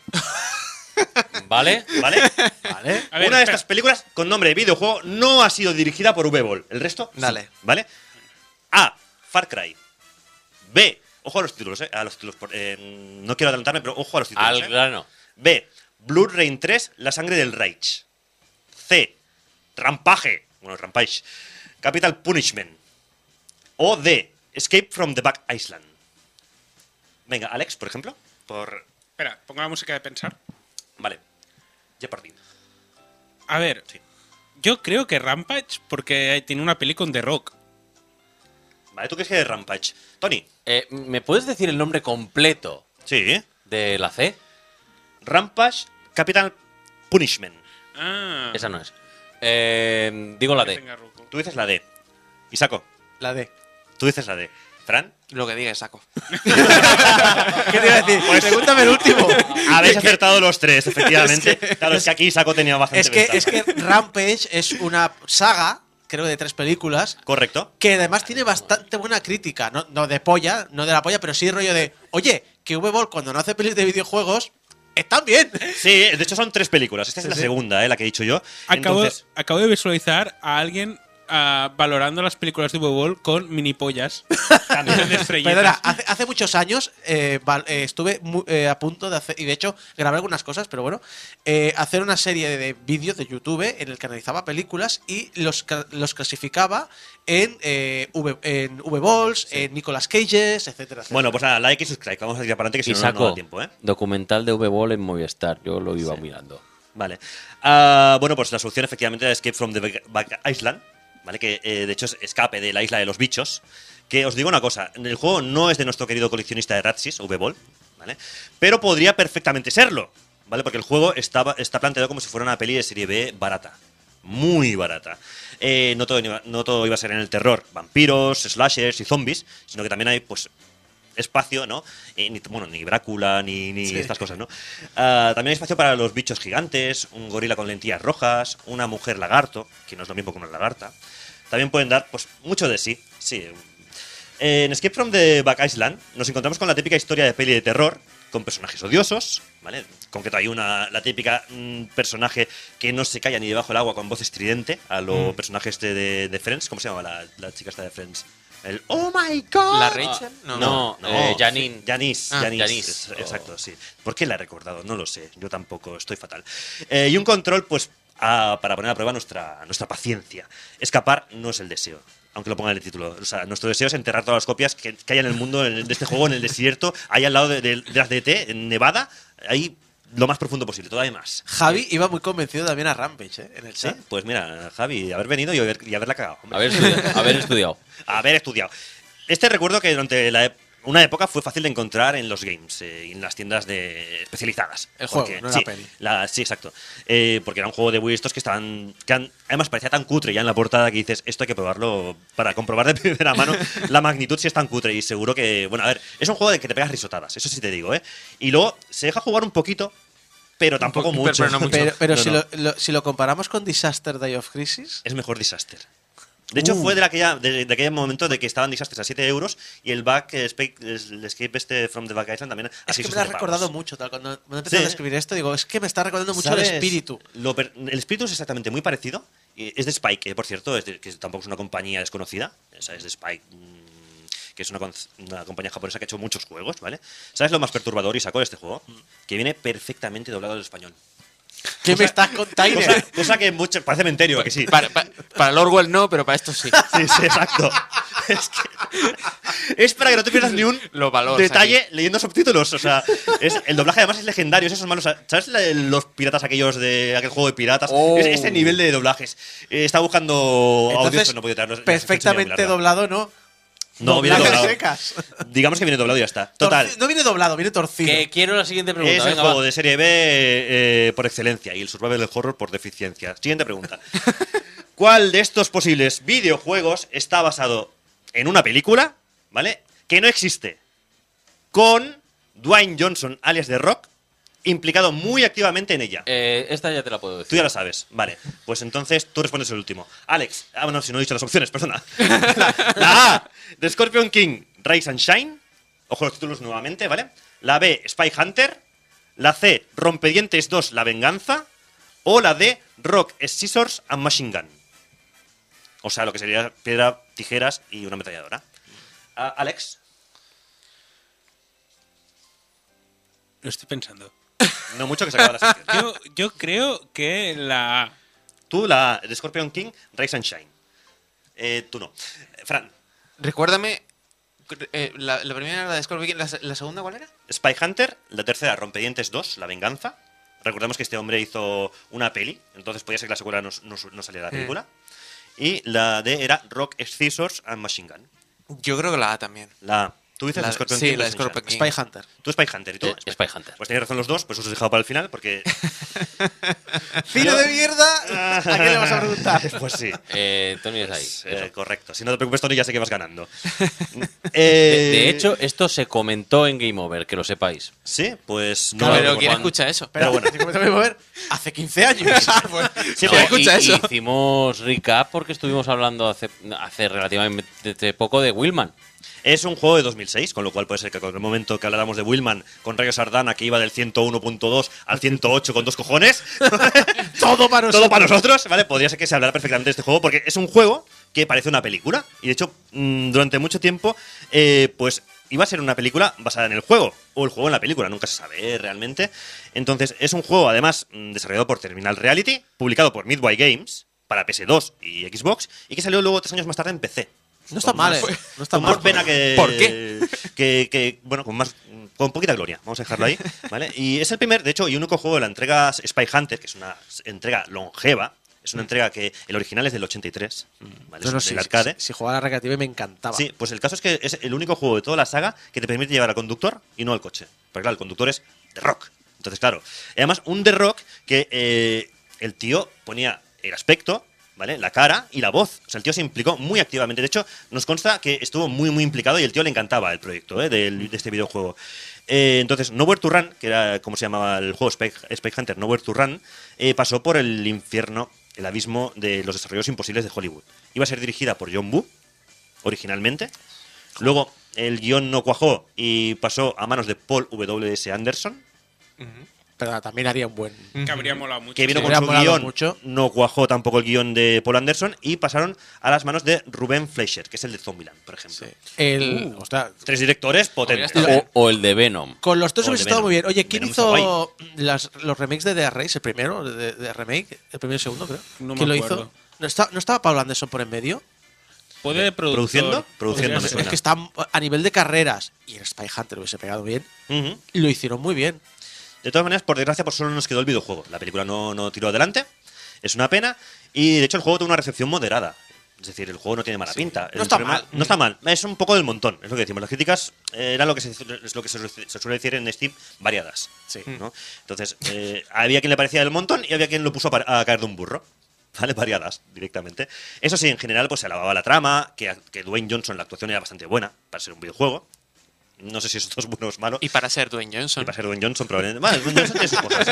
¿Vale? ¿Vale? Vale. A ver, Una de espera. estas películas con nombre de videojuego no ha sido dirigida por V-Ball. ¿El resto? Sí. Dale. ¿Vale? A. Far Cry. B. Ojo a los títulos, ¿eh? A los títulos. No quiero adelantarme, pero ojo a los títulos. Al ¿eh? grano. B. Blood Rain 3, La sangre del Reich. C. Rampage. Bueno, Rampage. Capital Punishment. O D. Escape from the Back Island. Venga, Alex, por ejemplo. Espera, pongo la música de pensar. Vale. Jeopardy. A ver, Sí. yo creo que Rampage, porque tiene una peli con The Rock. Vale, ¿tú crees que es Rampage? Tony. ¿Me puedes decir el nombre completo Sí. de la C? Rampage, Capital Punishment. Ah, Esa no es. Digo la que D. tenga Roku. Tú dices la D. Isaco, La D. tú dices la D. Fran. Lo que diga es saco. ¿Qué te iba a decir? Pregúntame el último. Habéis acertado los tres, efectivamente. Claro, es que aquí Isaco tenía bastante Es que Rampage es una saga, creo, de 3 películas, Correcto. que además tiene bastante buena crítica. No de polla, no de la polla, pero sí rollo de, oye, que V-Ball cuando no hace pelis de videojuegos, están bien. Sí, de hecho son 3 películas. Esta es Sí, la sí. segunda, la que he dicho yo. Acabo, Entonces, acabo de visualizar a alguien valorando las películas de V-Ball con mini pollas. de estrellitas. Perdona, hace muchos años estuve a punto de hacer, y de hecho grabé algunas cosas, pero bueno, hacer una serie de vídeos de YouTube en el que analizaba películas y los clasificaba en V-Balls, en Nicolas Cages, etcétera, etcétera. bueno, pues nada, like y subscribe. Vamos a tirar para adelante que si Y no, no saco da tiempo, ¿eh? documental de V-Ball en Movistar. Yo lo iba mirando. Vale. Bueno, pues la solución efectivamente era Escape from the Back Island, ¿vale? Que de hecho es escape de la isla de los bichos. Que os digo una cosa, el juego no es de nuestro querido coleccionista de Ratsis, V-Ball, ¿vale? Pero podría perfectamente serlo, ¿vale? Porque el juego está planteado como si fuera una peli de serie B barata. Muy barata. No todo iba a ser en el terror, vampiros, slashers y zombies, sino que también hay, pues, espacio, ¿no? Ni Drácula, ni Sí. estas cosas, ¿no? También hay espacio para los bichos gigantes, un gorila con lentillas rojas, una mujer lagarto, que no es lo mismo que una lagarta. También pueden dar, pues, mucho de sí. Sí. En Escape from the Back Island nos encontramos con la típica historia de peli de terror, con personajes odiosos, ¿vale? En concreto hay la típica personaje que no se calla ni debajo del agua con voz estridente, a los personajes de Friends. ¿Cómo se llama la chica esta de Friends? El ¡Oh my God! ¿La Rachel? No, Janine. Janice. Ah, Janice. Janice. Exacto, sí. ¿Por qué la he recordado? No lo sé. Yo tampoco, estoy fatal. Y un control, pues, para poner a prueba nuestra paciencia. Escapar no es el deseo. Aunque lo ponga en el título. O sea, nuestro deseo es enterrar todas las copias que hay en el mundo de este juego, en el desierto, ahí al lado de las DT, en Nevada, ahí lo más profundo posible, todavía más. Javi iba muy convencido también a Rampage, en el ¿Sí? chat. Pues mira, Javi, haber venido y haberla cagado. hombre. Haber estudiado. Haber estudiado. Este recuerdo que durante una época fue fácil de encontrar en los games, en las tiendas especializadas. El juego, no la sí, peli. sí, exacto. Porque era un juego de Wii estos además parecía tan cutre ya en la portada que dices, esto hay que probarlo para comprobar de primera mano la magnitud si es tan cutre. Y seguro que, bueno, a ver, es un juego de que te pegas risotadas, eso sí te digo, ¿eh? Y luego se deja jugar un poquito, pero tampoco poquito, mucho. pero no mucho. Pero No, si lo comparamos con Disaster Day of Crisis, es mejor Disaster. De hecho, fue de aquel momento de que estaban Disasters a 7 euros y el Escape from the Back Island también a es 6 que me o lo ha 7 recordado pavos. mucho. Cuando me he empezado Sí. a escribir esto, digo, es que me está recordando mucho ¿Sabes? el espíritu. El espíritu es exactamente muy parecido. Es de Spike, por cierto, que tampoco es una compañía desconocida. O sea, es de Spike, que es una compañía japonesa que ha hecho muchos juegos, ¿vale? ¿Sabes lo más perturbador y sacó de este juego? Que viene perfectamente doblado al español. ¿Qué me estás contando? Cosa que mucho, parece cementerio, que sí. Para el Orwell no, pero para esto sí. Sí, sí, exacto. Es para que no te pierdas ni un Los valores detalle leyendo subtítulos. O sea, el doblaje además es legendario. Es esos malos. ¿Sabes los piratas aquellos de aquel juego de piratas? Oh. Es ese nivel de doblajes. Estaba buscando audios, Entonces, pero no podía traerlos. perfectamente doblado, ¿no? No, viene Dobladas doblado. secas. Digamos que viene doblado y ya está. Total. No viene doblado, viene torcido. Que quiero la siguiente pregunta. Es el Venga, juego va. de serie B por excelencia y el survival horror por deficiencia. Siguiente pregunta. ¿Cuál de estos posibles videojuegos está basado en una película, ¿vale? Que no existe, con Dwayne Johnson, alias The Rock, implicado muy activamente en ella? Esta ya te la puedo decir. Tú ya la sabes. Vale, pues entonces tú respondes el último. Alex, bueno, si no he dicho las opciones, perdona. La A, The Scorpion King, Rise and Shine. Ojo los títulos nuevamente, ¿vale? La B, Spy Hunter. La C, Rompedientes 2, La Venganza. O la D, Rock, Scissors and Machine Gun. O sea, lo que sería piedra, tijeras y una ametralladora. Alex, Lo estoy pensando. no mucho que se acaba la sección. Yo creo que la A. Tú, la A, The Scorpion King, Rise and Shine. Tú no. Fran, Recuérdame, la primera era la de Scorpion, ¿la segunda cuál era? Spy Hunter, la tercera, Rompedientes 2, La Venganza. Recordemos que este hombre hizo una peli, entonces podía ser que la secuela no saliera de la película. Y la D era Rock, Scissors and Machine Gun. Yo creo que la A también. La A. ¿Tú dices La- Scorpion sí, King? la de Rise and Shine? Scorpion King. Spy Hunter. Tú Spy Hunter y tú Spy Hunter. Pues tenéis razón los dos, pues os he dejado para el final porque... ¡Cine de mierda! ¿A qué le vas a preguntar? Pues sí. Tony es ahí. Eso. Correcto. Si no te preocupes, Tony, ya sé que vas ganando. De hecho, esto se comentó en Game Over, que lo sepáis. Sí, pues no. Claro, pero recuerdo. ¿quién escucha eso? Pero bueno. Si me tengo que mover, hace 15 años. Sí, No, pero- escucha eso. Hicimos recap porque estuvimos hablando hace relativamente poco de Willman. Es un juego de 2006, con lo cual puede ser que con el momento que habláramos de Willman con Rayo Sardana, que iba del 101.2 al 108 con 2 cojones, Todo para nosotros. todo para nosotros, ¿vale? Podría ser que se hablara perfectamente de este juego, porque es un juego que parece una película. Y de hecho, durante mucho tiempo, pues iba a ser una película basada en el juego, o el juego en la película, nunca se sabe realmente. Entonces, es un juego, además, desarrollado por Terminal Reality, publicado por Midway Games, para PS2 y Xbox, y que salió luego 3 años más tarde en PC. No está mal, No está Con mal. más pena que. ¿Por qué? Bueno, con poquita gloria. Vamos a dejarlo ahí, ¿vale? Y es el primer, de hecho, y único juego de la entrega Spy Hunter, que es una entrega longeva. Es una entrega que el original es del 83, ¿vale? No, Es sí, del arcade. Si jugaba a la recreativa me encantaba. Sí, pues el caso es que es el único juego de toda la saga que te permite llevar al conductor y no al coche. Porque claro, el conductor es The Rock. Entonces, claro. Y además, un The Rock que el tío ponía el aspecto, ¿vale? La cara y la voz. O sea, el tío se implicó muy activamente. De hecho, nos consta que estuvo muy, muy implicado y el tío le encantaba el proyecto de este videojuego. Entonces, Nowhere to Run, que era como se llamaba el juego Spy Hunter, Nowhere to Run, pasó por el infierno, el abismo de los desarrollos imposibles de Hollywood. Iba a ser dirigida por John Woo, originalmente. Luego, el guión no cuajó y pasó a manos de Paul W.S. Anderson, Pero también haría un buen. Que habría molado mucho. que vino Sí, con hubiera su molado guión. mucho. No cuajó tampoco el guión de Paul Anderson y pasaron a las manos de Ruben Fleischer, que es el de Zombieland, por ejemplo. Ostras, 3 directores potentes. Podría estar- O el de Venom. con los tres O el hubiese de estado Venom. muy bien. Oye, ¿quién Venom hizo los remakes de The Race? El primero de remake, el primero y el segundo, creo. No me ¿Quién lo acuerdo. hizo? ¿No estaba Pablo Anderson por en medio? Puede de productor. ¿Produciendo? Produciendo, Podría me ser. Es que está a nivel de carreras. Y el Spy Hunter hubiese pegado bien. Ujú. Y lo hicieron muy bien. De todas maneras, por desgracia, pues solo nos quedó el videojuego. La película no tiró adelante. Es una pena. Y de hecho, el juego tuvo una recepción moderada. Es decir, el juego no tiene mala pinta. No está El mal. No está mal. Es un poco del montón. Es lo que decimos. Las críticas eran es lo que se suele decir en Steam, variadas. Sí. ¿no? Entonces, había quien le parecía del montón y había quien lo puso a caer de un burro. ¿Vale? Variadas, directamente. Eso sí, en general, pues se alababa la trama, que Dwayne Johnson, la actuación era bastante buena para ser un videojuego. No sé si eso es bueno o es malo. Y para ser Dwayne Johnson. Y para ser Dwayne Johnson, probablemente. Bueno, Dwayne Johnson tiene sus cosas.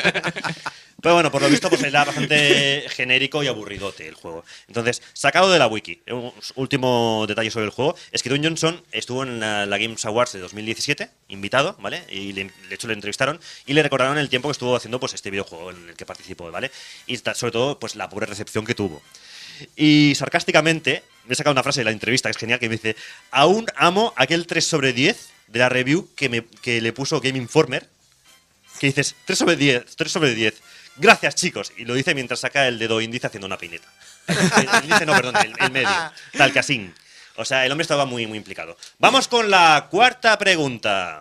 Pero bueno, por lo visto, pues era bastante genérico y aburridote el juego. Entonces, sacado de la wiki, un último detalle sobre el juego es que Dwayne Johnson estuvo en la Games Awards de 2017, invitado, ¿vale? Y de hecho le entrevistaron y le recordaron el tiempo que estuvo haciendo pues este videojuego en el que participó, ¿vale? Y sobre todo, pues la pobre recepción que tuvo. Y sarcásticamente, me he sacado una frase de la entrevista que es genial, que me dice: aún amo aquel 3 sobre 10 de la review que le puso Game Informer, que dices 3 sobre 10, 3 sobre 10. Gracias, chicos. Y lo dice mientras saca el dedo índice haciendo una peineta. El índice no, perdón, el medio. Tal que así. O sea, el hombre estaba muy, muy implicado. Vamos con la cuarta pregunta.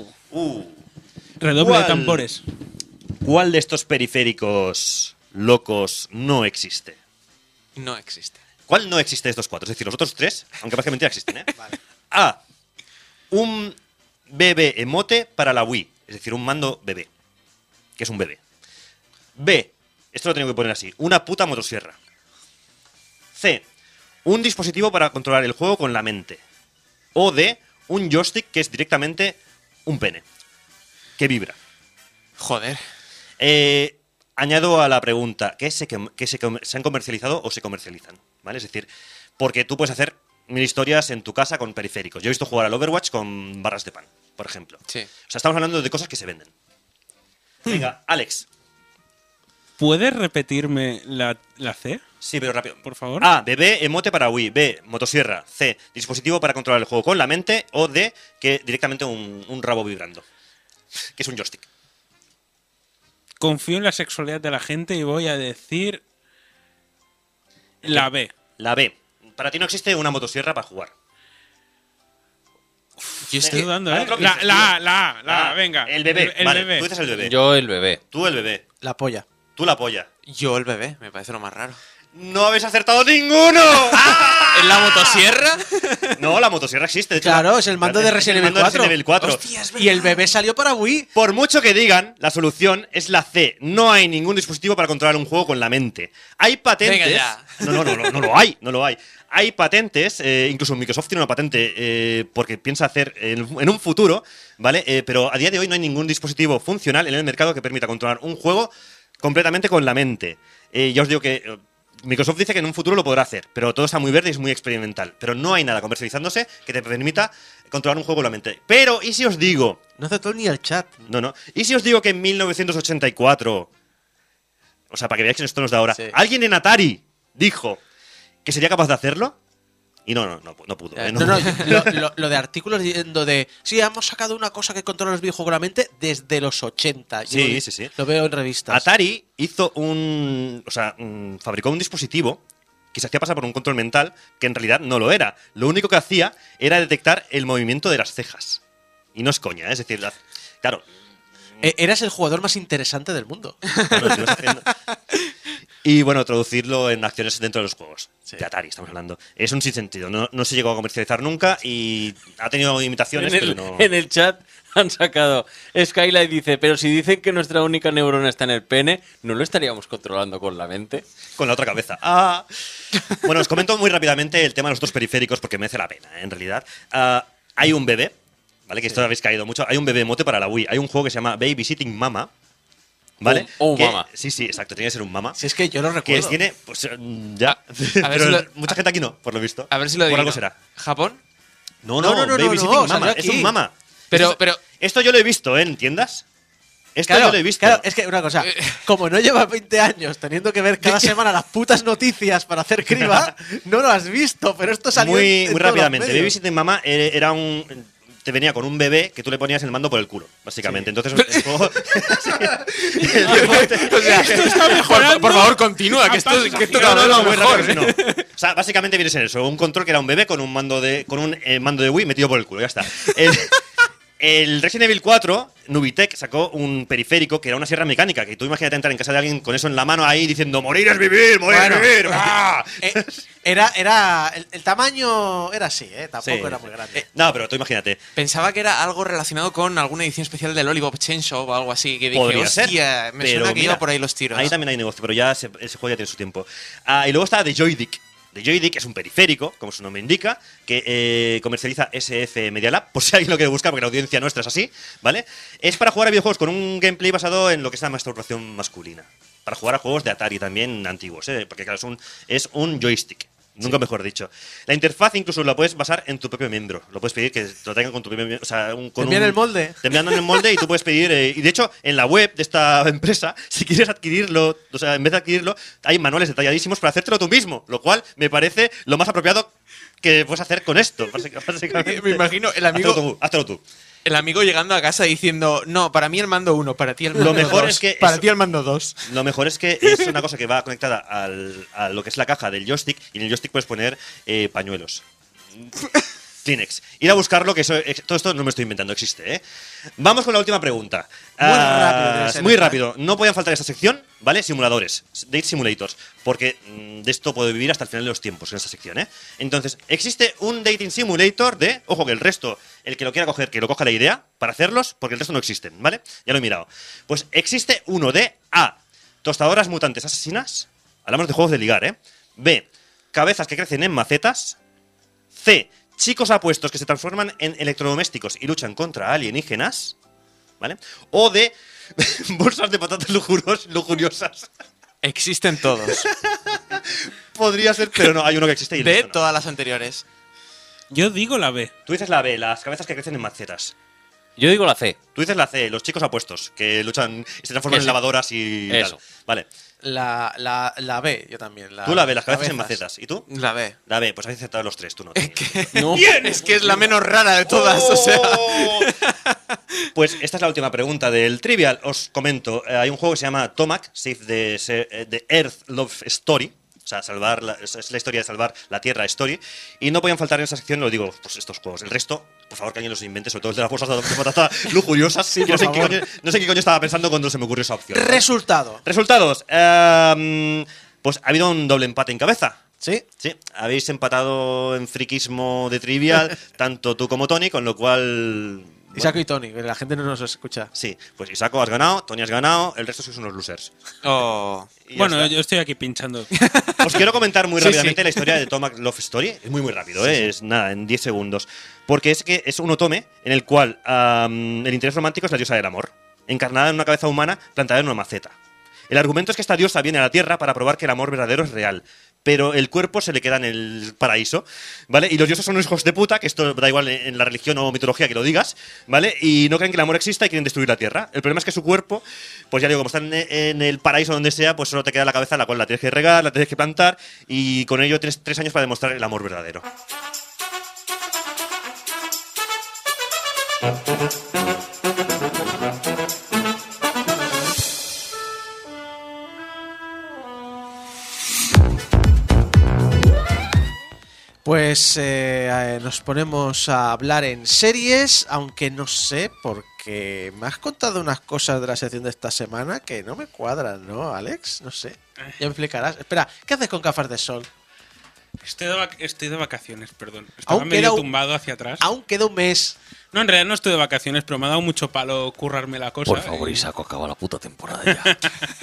Redoble de ¿Cuál? tambores. ¿Cuál de estos periféricos locos no existe? No existe. ¿Cuál no existe de estos 4? Es decir, los otros 3, aunque parezca mentira, existen, ¿eh? A. Un bebé emote para la Wii. Es decir, un mando bebé. Que es un bebé. B. Esto lo tengo que poner así. Una puta motosierra. C. Un dispositivo para controlar el juego con la mente. O D. Un joystick que es directamente un pene. Que vibra. Joder. Añado a la pregunta, ¿qué se han comercializado o se comercializan? ¿Vale? Es decir, porque tú puedes hacer 1000 historias en tu casa con periféricos. Yo he visto jugar al Overwatch con barras de pan, por ejemplo. Sí. O sea, estamos hablando de cosas que se venden. Venga, Alex. ¿Puedes repetirme la C, Sí, pero rápido. por favor? A. Bebé emote para Wii. B. Motosierra. C. Dispositivo para controlar el juego con la mente. O D. Que directamente un rabo vibrando. Que es un joystick. Confío en la sexualidad de la gente y voy a decir la B. La B. Para ti no existe una motosierra para jugar. Yo es Estoy que- dudando, Ahora ¿eh? lo que La dices, A, venga. El bebé. El vale, bebé. tú dices el bebé. Yo el bebé. Tú el bebé. La polla. Tú la polla. Yo el bebé, me parece lo más raro. ¡No habéis acertado ninguno! ¿En la motosierra? No, la motosierra existe. De hecho, Claro, es el mando de Resident Evil 4. Resident Evil 4. Hostia, es Y el bebé salió para Wii. Por mucho que digan, la solución es la C. No hay ningún dispositivo para controlar un juego con la mente. Hay patentes. Venga ya. No lo hay, no lo hay. Hay patentes, incluso Microsoft tiene una patente porque piensa hacer en un futuro, ¿vale? Pero a día de hoy no hay ningún dispositivo funcional en el mercado que permita controlar un juego completamente con la mente. Ya os digo que Microsoft dice que en un futuro lo podrá hacer, pero todo está muy verde y es muy experimental. Pero no hay nada comercializándose que te permita controlar un juego con la mente. Pero, ¿y si os digo? No aceptó ni el chat. No. ¿Y si os digo que en 1984, o sea, para que veáis que esto nos da ahora, Sí. alguien en Atari dijo que sería capaz de hacerlo? Y no pudo. Ya, No, lo de artículos diciendo de sí, hemos sacado una cosa que controla los videojuegos con la mente desde los 80. Sí, sí. Lo veo en revistas. Atari hizo fabricó un dispositivo que se hacía pasar por un control mental que en realidad no lo era. Lo único que hacía era detectar el movimiento de las cejas. Y no es coña, ¿eh? Es decir, claro, Eras el jugador más interesante del mundo. claro, lo ibas haciendo. Y bueno, traducirlo en acciones dentro de los juegos. De Atari, estamos hablando. Es un sinsentido. No se llegó a comercializar nunca y ha tenido imitaciones, pero no. En el chat han sacado Skylight dice, pero si dicen que nuestra única neurona está en el pene, ¿no lo estaríamos controlando con la mente? Con la otra cabeza. Bueno, os comento muy rápidamente el tema de los otros periféricos porque merece la pena, en realidad. Hay un bebé, ¿vale? Que esto habéis caído mucho. Hay un bebé emote para la Wii. Hay un juego que se llama Babysitting Mama, ¿vale? O Que- Mama. Sí, exacto. Tiene que ser un mama. Si es que yo lo Que recuerdo. tiene, pues ya. a ver Pero si lo- mucha gente aquí no, por lo visto. A ver si lo Por digo. algo será. ¿Japón? No, No, Babysitting salió Mama. aquí. Es un mama. Pero, Esto yo lo he visto, ¿eh? ¿En tiendas? Esto Claro, yo lo he visto. claro, es que una cosa, como no llevas 20 años teniendo que ver cada semana las putas noticias para hacer criba, no lo has visto, pero esto salió muy en muy todos los rápidamente. medios. Babysitting Mama era te venía con un bebé que tú le ponías el mando por el culo, básicamente. Entonces el juego O sea, por favor, continúa, que esto cada vez va muy mejor. rápido, no. O sea, básicamente viene en eso, un control que era un bebé con un mando de mando de Wii metido por el culo, ya está. El Resident Evil 4, Nubitech sacó un periférico que era una sierra mecánica, que tú imagínate entrar en casa de alguien con eso en la mano ahí diciendo morir es vivir, morir Bueno, es vivir. ¡Ah! El tamaño era así, tampoco Sí. era muy grande. No, pero tú imagínate. Pensaba que era algo relacionado con alguna edición especial de Lollipop Chainsaw o algo así. Que dije, Podría ser, hostia, me pero suena que mira, iba por ahí los tiros. Ahí también hay negocio, pero ya ese juego ya tiene su tiempo. Y luego está The Joystick. The Joystick es un periférico, como su nombre indica, que comercializa SF Media Lab, por si alguien lo quiere buscar, porque la audiencia nuestra es así, ¿vale? Es para jugar a videojuegos con un gameplay basado en lo que es la masturbación masculina. Para jugar a juegos de Atari también antiguos, porque claro, es un joystick. Nunca mejor dicho. La interfaz incluso la puedes basar en tu propio miembro. Lo puedes pedir que te lo tengan con tu propio miembro. O sea, ¿Te envían el molde? Te envían el molde y tú puedes pedir. Y de hecho, en la web de esta empresa, si quieres adquirirlo, o sea, en vez de adquirirlo, hay manuales detalladísimos para hacértelo tú mismo. Lo cual me parece lo más apropiado que puedes hacer con esto. Básicamente. Me imagino el amigo- Hazlo tú. El amigo llegando a casa diciendo, no, para mí el mando 1, para ti el mando 2. mejor es que Para eso- ti el mando 2. Lo mejor es que es una cosa que va conectada a lo que es la caja del joystick y en el joystick puedes poner pañuelos. Kleenex. Ir a buscarlo, que todo esto no me estoy inventando, existe, ¿eh? Vamos con la última pregunta. Rápido, debe ser Muy esta, rápido. No podían faltar en esta sección, ¿vale? Simuladores, Date Simulators, porque de esto puedo vivir hasta el final de los tiempos en esta sección, ¿eh? Entonces, existe un Dating Simulator de, ojo, que el resto, el que lo quiera coger, que lo coja la idea para hacerlos, porque el resto no existen, ¿vale? Ya lo he mirado. Pues existe uno de A, tostadoras mutantes asesinas, hablamos de juegos de ligar, ¿eh? B, cabezas que crecen en macetas. C, chicos apuestos que se transforman en electrodomésticos y luchan contra alienígenas, ¿vale? O D, bolsas de patatas lujuriosas. Existen todos. Podría ser, pero no, hay uno que existe y el De resto no. todas las anteriores. Yo digo la B. Tú dices la B, las cabezas que crecen en macetas. Yo digo la C. Tú dices la C, los chicos apuestos, que luchan y se transforman Que en sí. lavadoras y Eso. tal. Vale. La B, yo también. Tú la B, las cabezas en macetas. ¿Y tú? La B. La B, pues habéis acertado los tres, tú no. No. Es que es la menos rara de todas, o sea. Pues esta es la última pregunta del Trivial. Os comento, hay un juego que se llama Tomac, Save the Earth Love Story. O sea, es la historia de salvar la Tierra Story. Y no podían faltar en esa sección, lo digo, pues estos juegos. El resto, por favor, que alguien los invente, sobre todo el de las bolsas de patata lujuriosas. Que no sé en qué coño estaba pensando cuando se me ocurrió esa opción. Resultado. Resultados. Pues ha habido un doble empate en cabeza. ¿Sí? Sí, habéis empatado en friquismo de Trivial, tanto tú como Tony, con lo cual... Isaco y Tony, que la gente no nos escucha. Sí, pues Isaco has ganado, Tony has ganado, el resto sois unos losers. Oh. Y ya Bueno, está. yo estoy aquí pinchando. Os quiero comentar muy Sí, rápidamente sí. la historia de Tomac Love Story. Es muy rápido, ¿eh? Es nada, en 10 segundos. Porque es que es un otome en el cual el interés romántico es la diosa del amor, encarnada en una cabeza humana plantada en una maceta. El argumento es que esta diosa viene a la Tierra para probar que el amor verdadero es real, pero el cuerpo se le queda en el paraíso, ¿vale? Y los dioses son unos hijos de puta, que esto da igual en la religión o mitología que lo digas, ¿vale? Y no creen que el amor exista y quieren destruir la Tierra. El problema es que su cuerpo, pues ya digo, como está en el paraíso donde sea, pues solo te queda la cabeza, la cual la tienes que regar, la tienes que plantar, y con ello tienes 3 años para demostrar el amor verdadero. Pues nos ponemos a hablar en series, aunque no sé, porque me has contado unas cosas de la sección de esta semana que no me cuadran, ¿no, Alex? No sé. Ya me explicarás. Espera, ¿qué haces con gafas de sol? Estoy de vacaciones, perdón. Estaba Aún medio queda tumbado hacia atrás. Aún queda un mes. No, en realidad no estoy de vacaciones, pero me ha dado mucho palo currarme la cosa. Por favor, y- Isaco, acaba la puta temporada ya.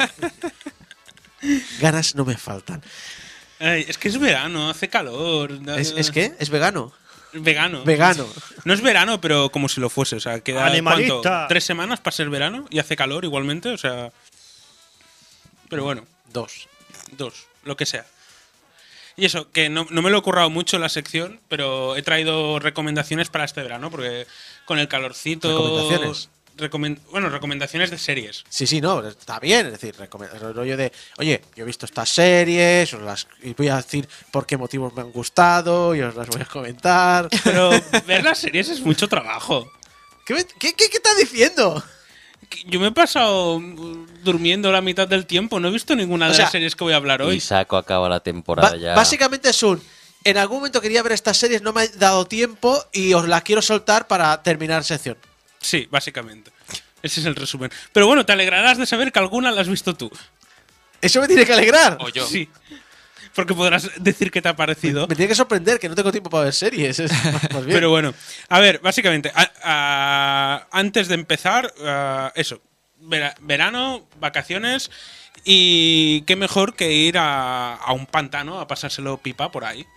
Ganas no me faltan. Ay, es que es verano, hace calor. ¿Es qué? ¿Es vegano? Vegano. Vegano. No es verano, pero como si lo fuese. O sea, queda ¡Animalista! ¿cuánto? 3 semanas para ser verano y hace calor igualmente. O sea. Pero bueno, 2. 2, lo que sea. Y eso, que no me lo he currado mucho la sección, pero he traído recomendaciones para este verano, porque con el calorcito. ¿Recomendaciones? Bueno, recomendaciones de series. Sí, no, está bien. Es decir, el rollo de, oye, yo he visto estas series, y voy a decir por qué motivos me han gustado, y os las voy a comentar. Pero ver las series es mucho trabajo. ¿Qué estás diciendo? Yo me he pasado durmiendo la mitad del tiempo. No he visto ninguna de O sea, las series que voy a hablar hoy. Isaco acaba la temporada ya. Básicamente es en algún momento quería ver estas series, no me ha dado tiempo y os la quiero soltar para terminar sección. Sí, básicamente. Ese es el resumen. Pero bueno, te alegrarás de saber que alguna la has visto tú. Eso me tiene que alegrar. O yo. Sí. Porque podrás decir qué te ha parecido. Me tiene que sorprender que no tengo tiempo para ver series. Es más bien. Pero bueno, a ver, básicamente, antes de empezar, eso, verano, vacaciones y qué mejor que ir a un pantano a pasárselo pipa por ahí.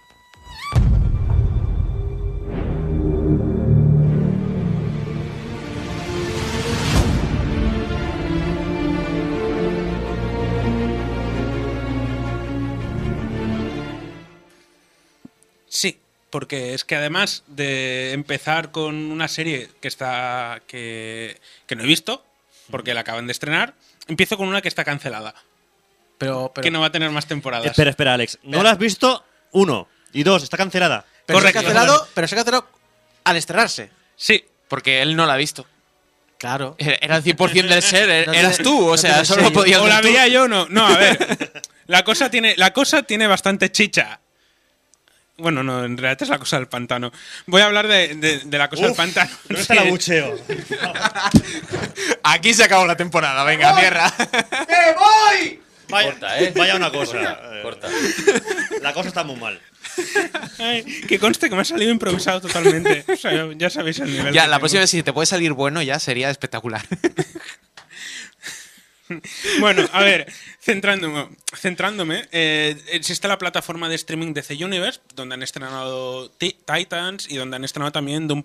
Sí, porque es que además de empezar con una serie que no he visto, porque la acaban de estrenar, empiezo con una que está cancelada, Pero que no va a tener más temporadas. Espera, Alex. ¿No la has visto? 1. Y 2, está cancelada. pero se ha correcto. cancelado al estrenarse. Sí, Porque él no la ha visto. Claro. Era el 100% del ser, No eras tiene- tú, no o sea, tiene solo sello. podías o ver la tú. veía yo, no. No, a ver. La cosa tiene bastante chicha. Bueno, no, en realidad es la cosa del pantano. Voy a hablar de la cosa del pantano. No está el abucheo. Aquí se acabó la temporada, venga, cierra. Vaya, Corta, ¿eh? vaya una cosa. Corta. La cosa está muy mal. Ay, que conste que me ha salido improvisado totalmente. O sea, ya sabéis el nivel. Ya, que la tengo. próxima vez si te puede salir bueno ya sería espectacular. Bueno, a ver, centrándome, existe la plataforma de streaming DC Universe, donde han estrenado Titans y donde han estrenado también Doom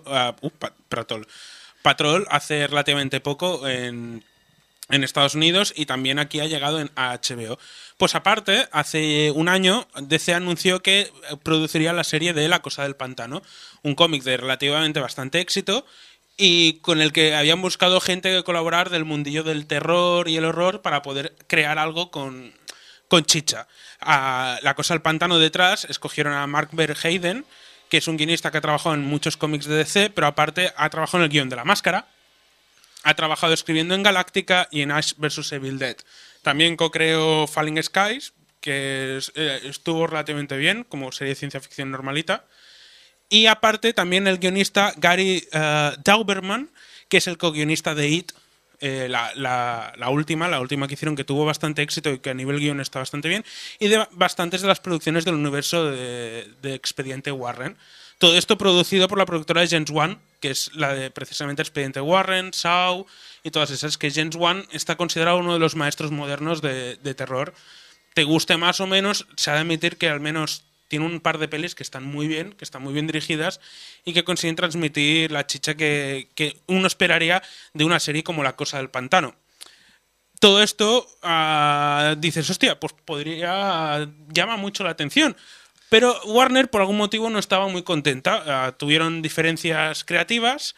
Patrol hace relativamente poco en Estados Unidos, y también aquí ha llegado a HBO. Pues aparte, hace un año DC anunció que produciría la serie de La Cosa del Pantano, un cómic de relativamente bastante éxito y con el que habían buscado gente que colaborar del mundillo del terror y el horror para poder crear algo con chicha. A La Cosa del Pantano detrás escogieron a Mark Verheiden, que es un guionista que ha trabajado en muchos cómics de DC, pero aparte ha trabajado en el guión de La Máscara, ha trabajado escribiendo en Galáctica y en Ash vs. Evil Dead. También co-creó Falling Skies, que estuvo relativamente bien, como serie de ciencia ficción normalita. Y aparte también el guionista Gary Dauberman, que es el co-guionista de It, la última que hicieron, que tuvo bastante éxito y que a nivel guion está bastante bien, y de bastantes de las producciones del universo de Expediente Warren. Todo esto producido por la productora de James Wan, que es la de precisamente Expediente Warren, Saw y todas esas, que James Wan está considerado uno de los maestros modernos de terror. Te guste más o menos, se ha de admitir que al menos tiene un par de pelis que están muy bien dirigidas y que consiguen transmitir la chicha que uno esperaría de una serie como La Cosa del Pantano. Todo esto, dices, hostia, pues llama mucho la atención. Pero Warner, por algún motivo, no estaba muy contenta. Tuvieron diferencias creativas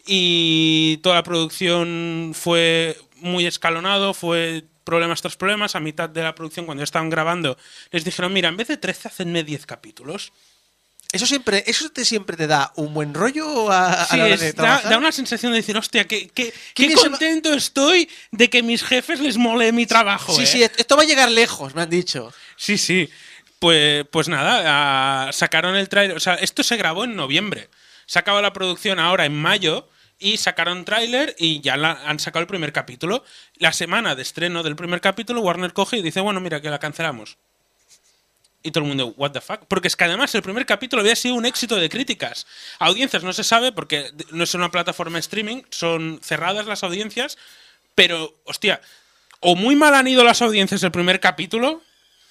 y toda la producción fue muy escalonado, fue problemas tras problemas. A mitad de la producción, cuando ya estaban grabando, les dijeron, mira, en vez de 13, hacedme 10 capítulos. ¿Eso siempre te da un buen rollo a Sí, la hora de trabajar? da una sensación de decir, hostia, qué ¿Quién se va- contento estoy de que mis jefes les mole mi trabajo. Sí, ¿eh? sí, esto va a llegar lejos, me han dicho. Sí, sí. Pues nada, sacaron el tráiler. O sea, esto se grabó en noviembre. Se acaba la producción ahora en mayo y sacaron tráiler y ya han sacado el primer capítulo. La semana de estreno del primer capítulo, Warner coge y dice, bueno, mira, que la cancelamos. Y todo el mundo, what the fuck. Porque es que además el primer capítulo había sido un éxito de críticas. Audiencias no se sabe porque no es una plataforma de streaming, son cerradas las audiencias, pero, hostia, o muy mal han ido las audiencias del primer capítulo,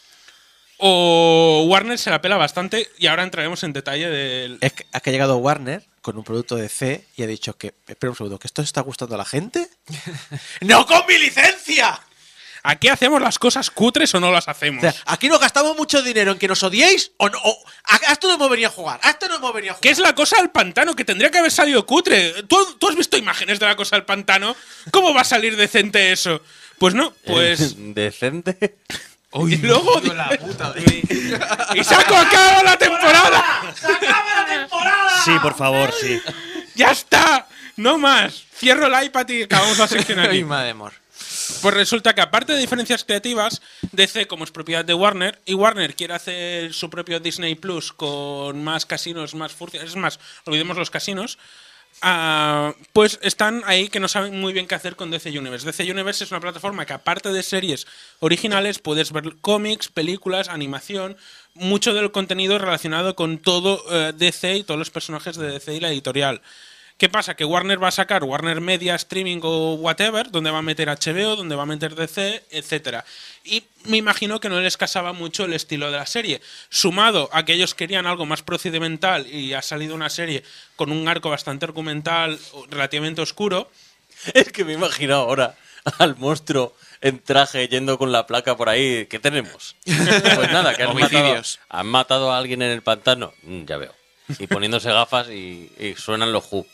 o Warner se la pela bastante, y ahora entraremos en detalle del... Es que ha llegado Warner con un producto de C y ha dicho que, espera un segundo, ¿que esto está gustando a la gente? ¡No con mi licencia! ¿Aquí hacemos las cosas cutres o no las hacemos? O sea, aquí no gastamos mucho dinero en que nos odiéis o no. A esto no hemos venido a jugar. A esto no hemos venido a jugar. ¿Qué es La Cosa del Pantano? Que tendría que haber salido cutre. ¿Tú has visto imágenes de La Cosa del Pantano? ¿Cómo va a salir decente eso? Pues no, pues... Decente. y luego... ¡Y se acaba la temporada! Sí, por favor, sí. ¡Ya está! No más. Cierro el iPad y acabamos la sección aquí. Ay, madre amor. Pues resulta que aparte de diferencias creativas, DC, como es propiedad de Warner, y Warner quiere hacer su propio Disney Plus con más casinos, más furcias, es más, olvidemos los casinos, pues están ahí que no saben muy bien qué hacer con DC Universe. DC Universe es una plataforma que aparte de series originales puedes ver cómics, películas, animación, mucho del contenido relacionado con todo DC y todos los personajes de DC y la editorial. ¿Qué pasa? Que Warner va a sacar Warner Media Streaming o whatever, donde va a meter HBO, donde va a meter DC, etcétera. Y me imagino que no les casaba mucho el estilo de la serie. Sumado a que ellos querían algo más procedimental y ha salido una serie con un arco bastante argumental relativamente oscuro. Es que me imagino ahora al monstruo en traje yendo con la placa por ahí. ¿Qué tenemos? Pues nada, que Homicidios. han matado a alguien en el pantano. Ya veo. Y poniéndose gafas y suenan los Who.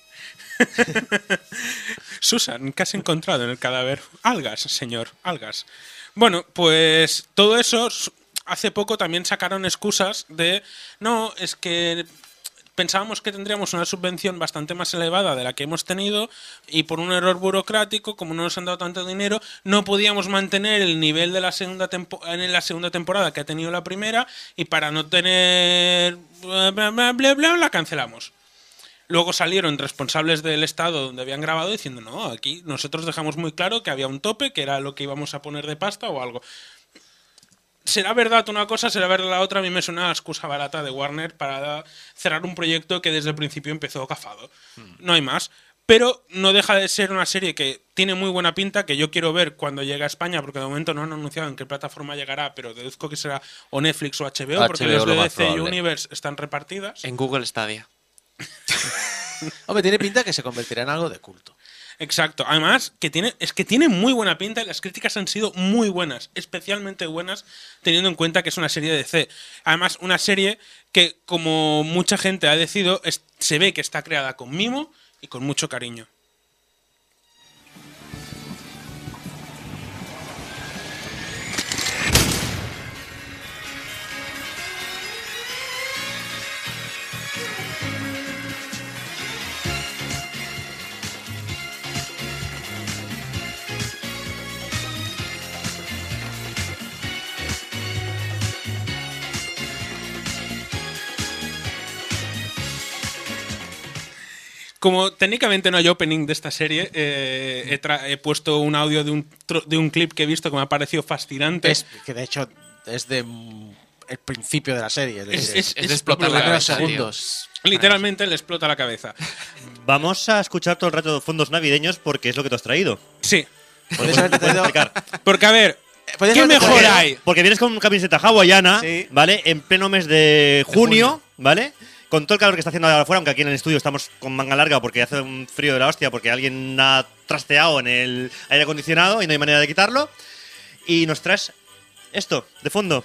Susan, ¿qué has encontrado en el cadáver? Algas, señor, algas. Bueno, pues todo eso, hace poco también sacaron excusas de, no, es que pensábamos que tendríamos una subvención bastante más elevada de la que hemos tenido y por un error burocrático, como no nos han dado tanto dinero, no podíamos mantener el nivel de la segunda en la segunda temporada que ha tenido la primera y para no tener... la cancelamos. Luego salieron responsables del estado donde habían grabado diciendo no, aquí nosotros dejamos muy claro que había un tope, que era lo que íbamos a poner de pasta o algo. Será verdad una cosa, será verdad la otra. A mí me suena la excusa barata de Warner para cerrar un proyecto que desde el principio empezó cafado. No hay más. Pero no deja de ser una serie que tiene muy buena pinta, que yo quiero ver cuando llegue a España, porque de momento no han anunciado en qué plataforma llegará, pero deduzco que será o Netflix o HBO, porque las lo de más DC probable. Universe están repartidas. En Google Stadia. Hombre, tiene pinta que se convertirá en algo de culto. Exacto. Además, que tiene muy buena pinta y las críticas han sido muy buenas, especialmente buenas, teniendo en cuenta que es una serie de DC. Además, una serie que, como mucha gente ha decidido, se ve que está creada con mimo y con mucho cariño. Como técnicamente no hay opening de esta serie, he puesto un audio de un clip que he visto que me ha parecido fascinante. Que de hecho es de el principio de la serie. Es decir, Es de explotar los la primeros cabeza, tío. segundos. Literalmente le explota la cabeza. Vamos a escuchar todo el rato fondos navideños porque es lo que te has traído. Sí. Puedes haberte ¿Puedes traído- explicar? Porque, a ver, Podrías ¿qué haberte mejor traído- hay? Porque vienes con una camiseta hawaiana, Sí. ¿vale? En pleno mes de junio, ¿vale? Con todo el calor que está haciendo ahora afuera, aunque aquí en el estudio estamos con manga larga porque hace un frío de la hostia, porque alguien ha trasteado en el aire acondicionado y no hay manera de quitarlo. Y nos traes esto, de fondo.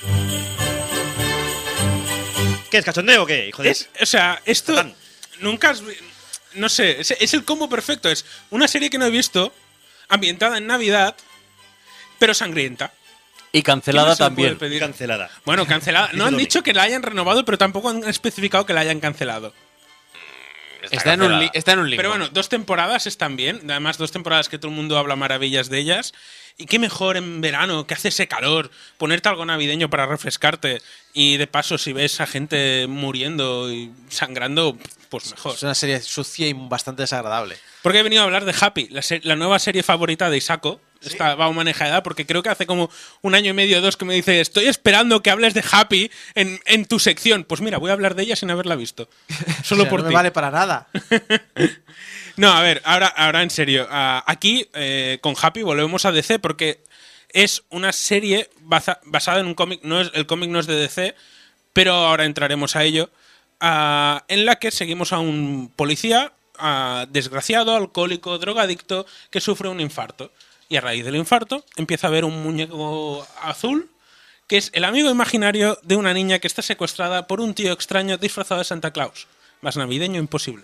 ¿Qué es, cachondeo o qué, hijo de...? O sea, esto Satán. nunca has... No sé, es el combo perfecto. Es una serie que no he visto, ambientada en Navidad, pero sangrienta. Y ¿Qué cancelada más se también. puede pedir? Cancelada. Bueno, cancelada. No han Domi. dicho que la hayan renovado, pero tampoco han especificado que la hayan cancelado. Está en un limbo. Pero bueno, 2 temporadas están bien. Además, 2 temporadas que todo el mundo habla maravillas de ellas. Y qué mejor en verano, que hace ese calor, ponerte algo navideño para refrescarte. Y de paso, si ves a gente muriendo y sangrando, pues mejor. Es una serie sucia y bastante desagradable. Porque he venido a hablar de Happy, la nueva serie favorita de Isako. Va a manejar edad, porque creo que hace como 1 año y medio o 2 que me dice: estoy esperando que hables de Happy en tu sección. Pues mira, voy a hablar de ella sin haberla visto. Solo O sea, por no ti. me vale para nada. No, a ver, ahora en serio. Aquí, con Happy, volvemos a DC porque es una serie basada en un cómic. El cómic no es de DC, pero ahora entraremos a ello. En la que seguimos a un policía desgraciado, alcohólico, drogadicto, que sufre un infarto. Y a raíz del infarto empieza a ver un muñeco azul que es el amigo imaginario de una niña que está secuestrada por un tío extraño disfrazado de Santa Claus. Más navideño imposible.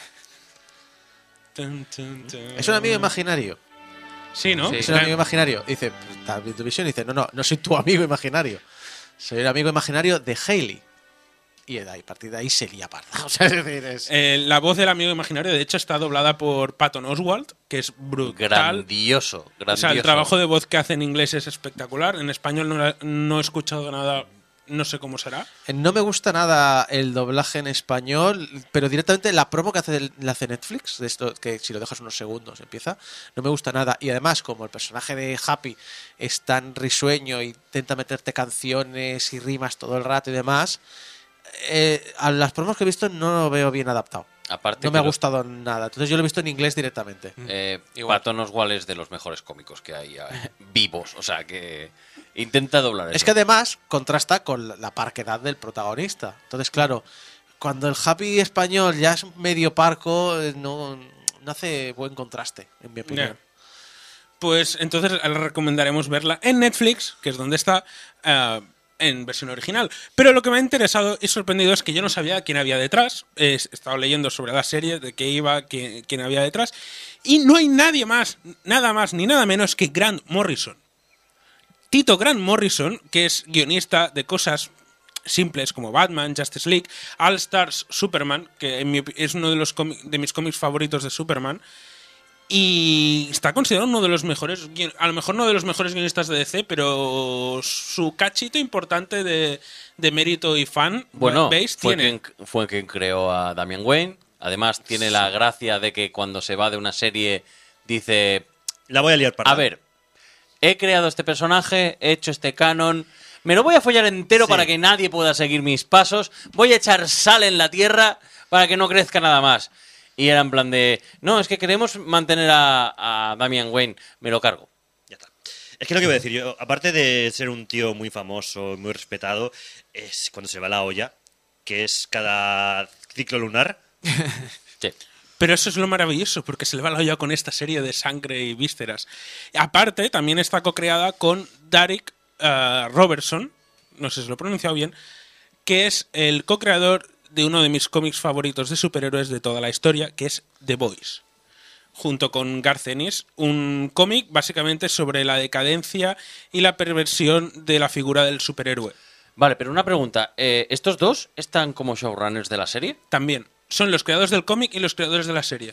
Es un amigo imaginario. Sí, ¿no? Sí. Es un amigo imaginario. Dice, está viendo tu visión y dice, no soy tu amigo imaginario. Soy el amigo imaginario de Hailey. Y a partir de ahí se lía parda. O sea, es decir, La voz del amigo imaginario, de hecho, está doblada por Patton Oswalt, que es brutal. Grandioso, O grandioso. sea, el trabajo de voz que hace en inglés es espectacular. En español no he escuchado nada, no sé cómo será. no me gusta nada el doblaje en español, pero directamente la promo que hace Netflix, de esto que si lo dejas unos segundos empieza, no me gusta nada. Y además, como el personaje de Happy es tan risueño y intenta meterte canciones y rimas todo el rato y demás, a las promos que he visto no lo veo bien adaptado. Aparte No me ha que gustado nada. Entonces yo lo he visto en inglés directamente. Patton Oswalt es de los mejores cómicos que hay vivos. O sea que intenta doblar eso. Es que además contrasta con la parquedad del protagonista. Entonces, claro, cuando el Happy español ya es medio parco, no hace buen contraste, en mi opinión. Ya. Pues entonces le recomendaremos verla en Netflix, que es donde está, en versión original. Pero lo que me ha interesado y sorprendido es que yo no sabía quién había detrás. He estado leyendo sobre la serie, de qué iba, quién había detrás. Y no hay nadie más, nada más ni nada menos que Grant Morrison. Tito Grant Morrison, que es guionista de cosas simples como Batman, Justice League, All Stars, Superman, que es uno de de mis cómics favoritos de Superman. Y está considerado uno de los mejores, a lo mejor no de los mejores guionistas de DC, pero su cachito importante de mérito y fan Bueno, base tiene. fue quien creó a Damian Wayne. Además, tiene la gracia de que cuando se va de una serie dice: La voy a liar para. a ver, he creado este personaje, he hecho este canon, me lo voy a follar entero para que nadie pueda seguir mis pasos, voy a echar sal en la tierra para que no crezca nada más. Y era en plan de: no, es que queremos mantener a Damian Wayne, me lo cargo. Ya está. Es que lo que voy a decir yo, aparte de ser un tío muy famoso, muy respetado, es cuando se va la olla, que es cada ciclo lunar. Sí. Pero eso es lo maravilloso, porque se le va la olla con esta serie de sangre y vísceras. Aparte, también está co-creada con Derek Robertson, no sé si lo he pronunciado bien, que es el co-creador de uno de mis cómics favoritos de superhéroes de toda la historia, que es The Boys, junto con Garth Ennis, un cómic básicamente sobre la decadencia y la perversión de la figura del superhéroe. Vale, pero una pregunta, ¿estos dos están como showrunners de la serie? También son los creadores del cómic y los creadores de la serie.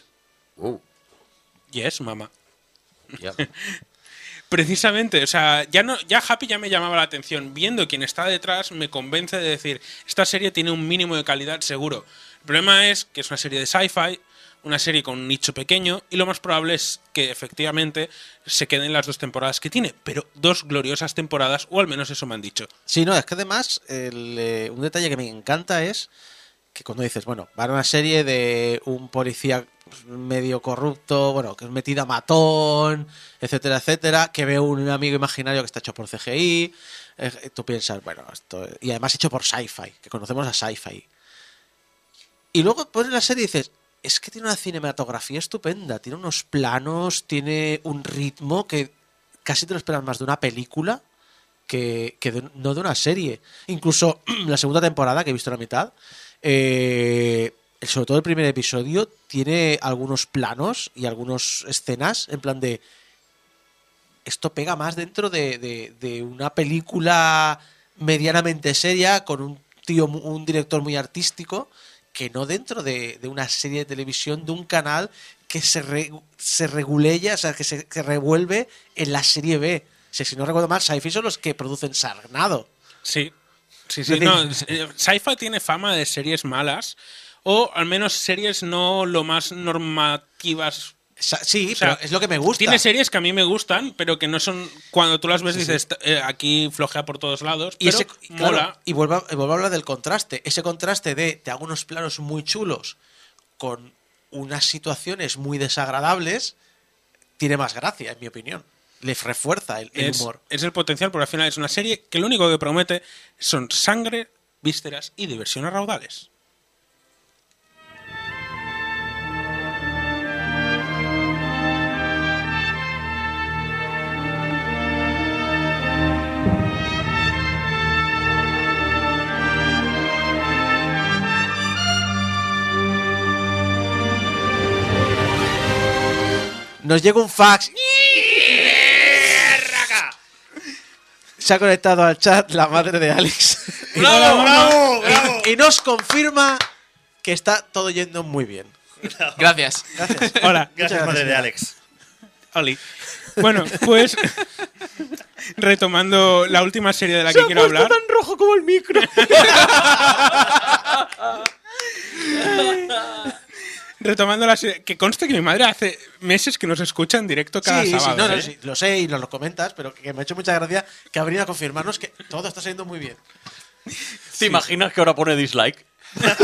Yes, mamá. Ya. Precisamente, o sea, ya Happy ya me llamaba la atención. Viendo quién está detrás, me convence de decir, esta serie tiene un mínimo de calidad seguro. El problema es que es una serie de sci-fi, una serie con un nicho pequeño, y lo más probable es que efectivamente se queden las 2 temporadas que tiene, pero 2 gloriosas temporadas, o al menos eso me han dicho. Sí, no, es que además un detalle que me encanta es que cuando dices, bueno, va a una serie de un policía medio corrupto, bueno, que es metido a matón, etcétera, etcétera, que ve un amigo imaginario que está hecho por CGI, tú piensas, bueno, esto... Y además hecho por Sci-Fi, que conocemos a Sci-Fi. Y luego pones la serie y dices, es que tiene una cinematografía estupenda, tiene unos planos, tiene un ritmo que casi te lo esperas más de una película no de una serie. Incluso la segunda temporada, que he visto la mitad, sobre todo el primer episodio, tiene algunos planos y algunas escenas en plan de... Esto pega más dentro de una película medianamente seria con un director muy artístico, que no dentro de una serie de televisión de un canal que se regulella, o sea, que se revuelve en la serie B. O sea, si no recuerdo mal, Sci-Fi son los que producen Sarnado. Sí. No, Sci-Fi tiene fama de series malas, o al menos series no lo más normativas. Sí, o sea, pero es lo que me gusta. Tiene series que a mí me gustan, pero que no son... Cuando tú las ves dices, aquí flojea por todos lados, y pero mola. Claro, y vuelvo a hablar del contraste. Ese contraste de te hago unos planos muy chulos con unas situaciones muy desagradables tiene más gracia, en mi opinión. Le refuerza el humor. Es el potencial, porque al final es una serie que lo único que promete son sangre, vísceras y diversión a raudales. Nos llega un fax. Se ha conectado al chat la madre de Alex. ¡Bravo! Y nos confirma que está todo yendo muy bien. Gracias. Gracias. Hola. Gracias, madre de Alex. Oli. Bueno, pues retomando la última serie de la que quiero hablar. tan rojo como el micro. Retomando la serie, que conste que mi madre hace meses que nos escucha en directo cada sábado. ¿eh? Sí, lo sé y nos lo comentas, pero que me ha hecho mucha gracia que ha venido a confirmarnos que todo está saliendo muy bien. ¿Te imaginas que ahora pone dislike? Es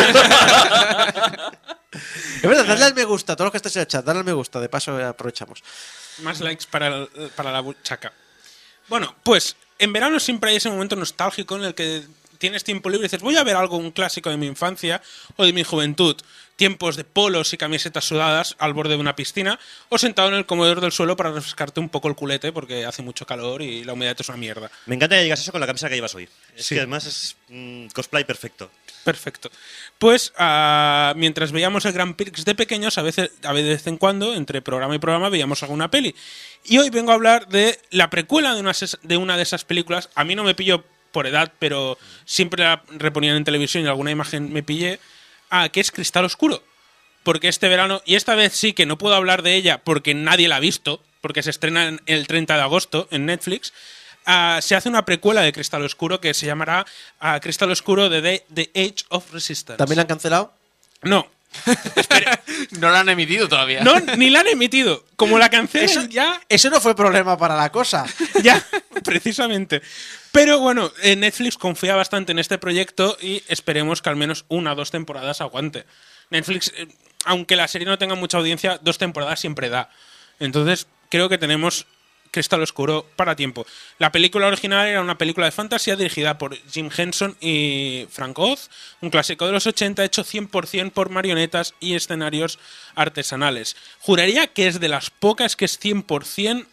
verdad, dadle al me gusta, todos los que estáis en el chat, dadle al me gusta, de paso aprovechamos. Más likes para la buchaca. Bueno, pues en verano siempre hay ese momento nostálgico en el que tienes tiempo libre y dices, voy a ver algo, un clásico de mi infancia o de mi juventud. Tiempos de polos y camisetas sudadas al borde de una piscina o sentado en el comedor del suelo para refrescarte un poco el culete porque hace mucho calor y la humedad es una mierda. Me encanta que digas eso con la camisa que llevas hoy. Es Sí. que además es cosplay perfecto. Perfecto. Pues mientras veíamos el Grand Prix de pequeños, a vez en cuando, entre programa y programa, veíamos alguna peli. Y hoy vengo a hablar de la precuela de una de esas películas. A mí no me pilló por edad, pero siempre la reponían en televisión y alguna imagen me pillé, que es Cristal Oscuro. Porque este verano, y esta vez sí que no puedo hablar de ella porque nadie la ha visto, porque se estrena el 30 de agosto en Netflix, se hace una precuela de Cristal Oscuro que se llamará Cristal Oscuro The Age of Resistance. ¿También la han cancelado? No. Espera. No la han emitido todavía. No, ni la han emitido. Como la cancelen ya... Eso no fue problema para la cosa. Ya, precisamente. Pero bueno, Netflix confía bastante en este proyecto y esperemos que al menos 1 o 2 temporadas aguante. Netflix, aunque la serie no tenga mucha audiencia, 2 temporadas siempre da. Entonces, creo que tenemos Cristal Oscuro para tiempo. La película original era una película de fantasía dirigida por Jim Henson y Frank Oz, un clásico de los 80 hecho 100% por marionetas y escenarios artesanales. Juraría que es de las pocas que es 100%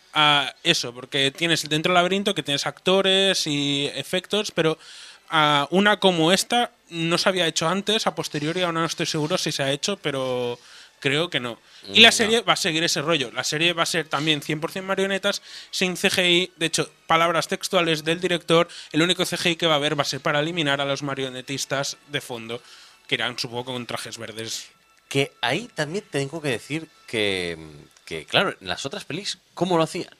eso, porque tienes dentro del laberinto que tienes actores y efectos, pero una como esta no se había hecho antes, a posteriori aún no estoy seguro si se ha hecho, pero creo que no. Y la serie va a seguir ese rollo. La serie va a ser también 100% marionetas, sin CGI. De hecho, palabras textuales del director, el único CGI que va a haber va a ser para eliminar a los marionetistas de fondo, que irán, supongo, con trajes verdes. Que ahí también tengo que decir que claro, en las otras pelis, ¿cómo lo hacían?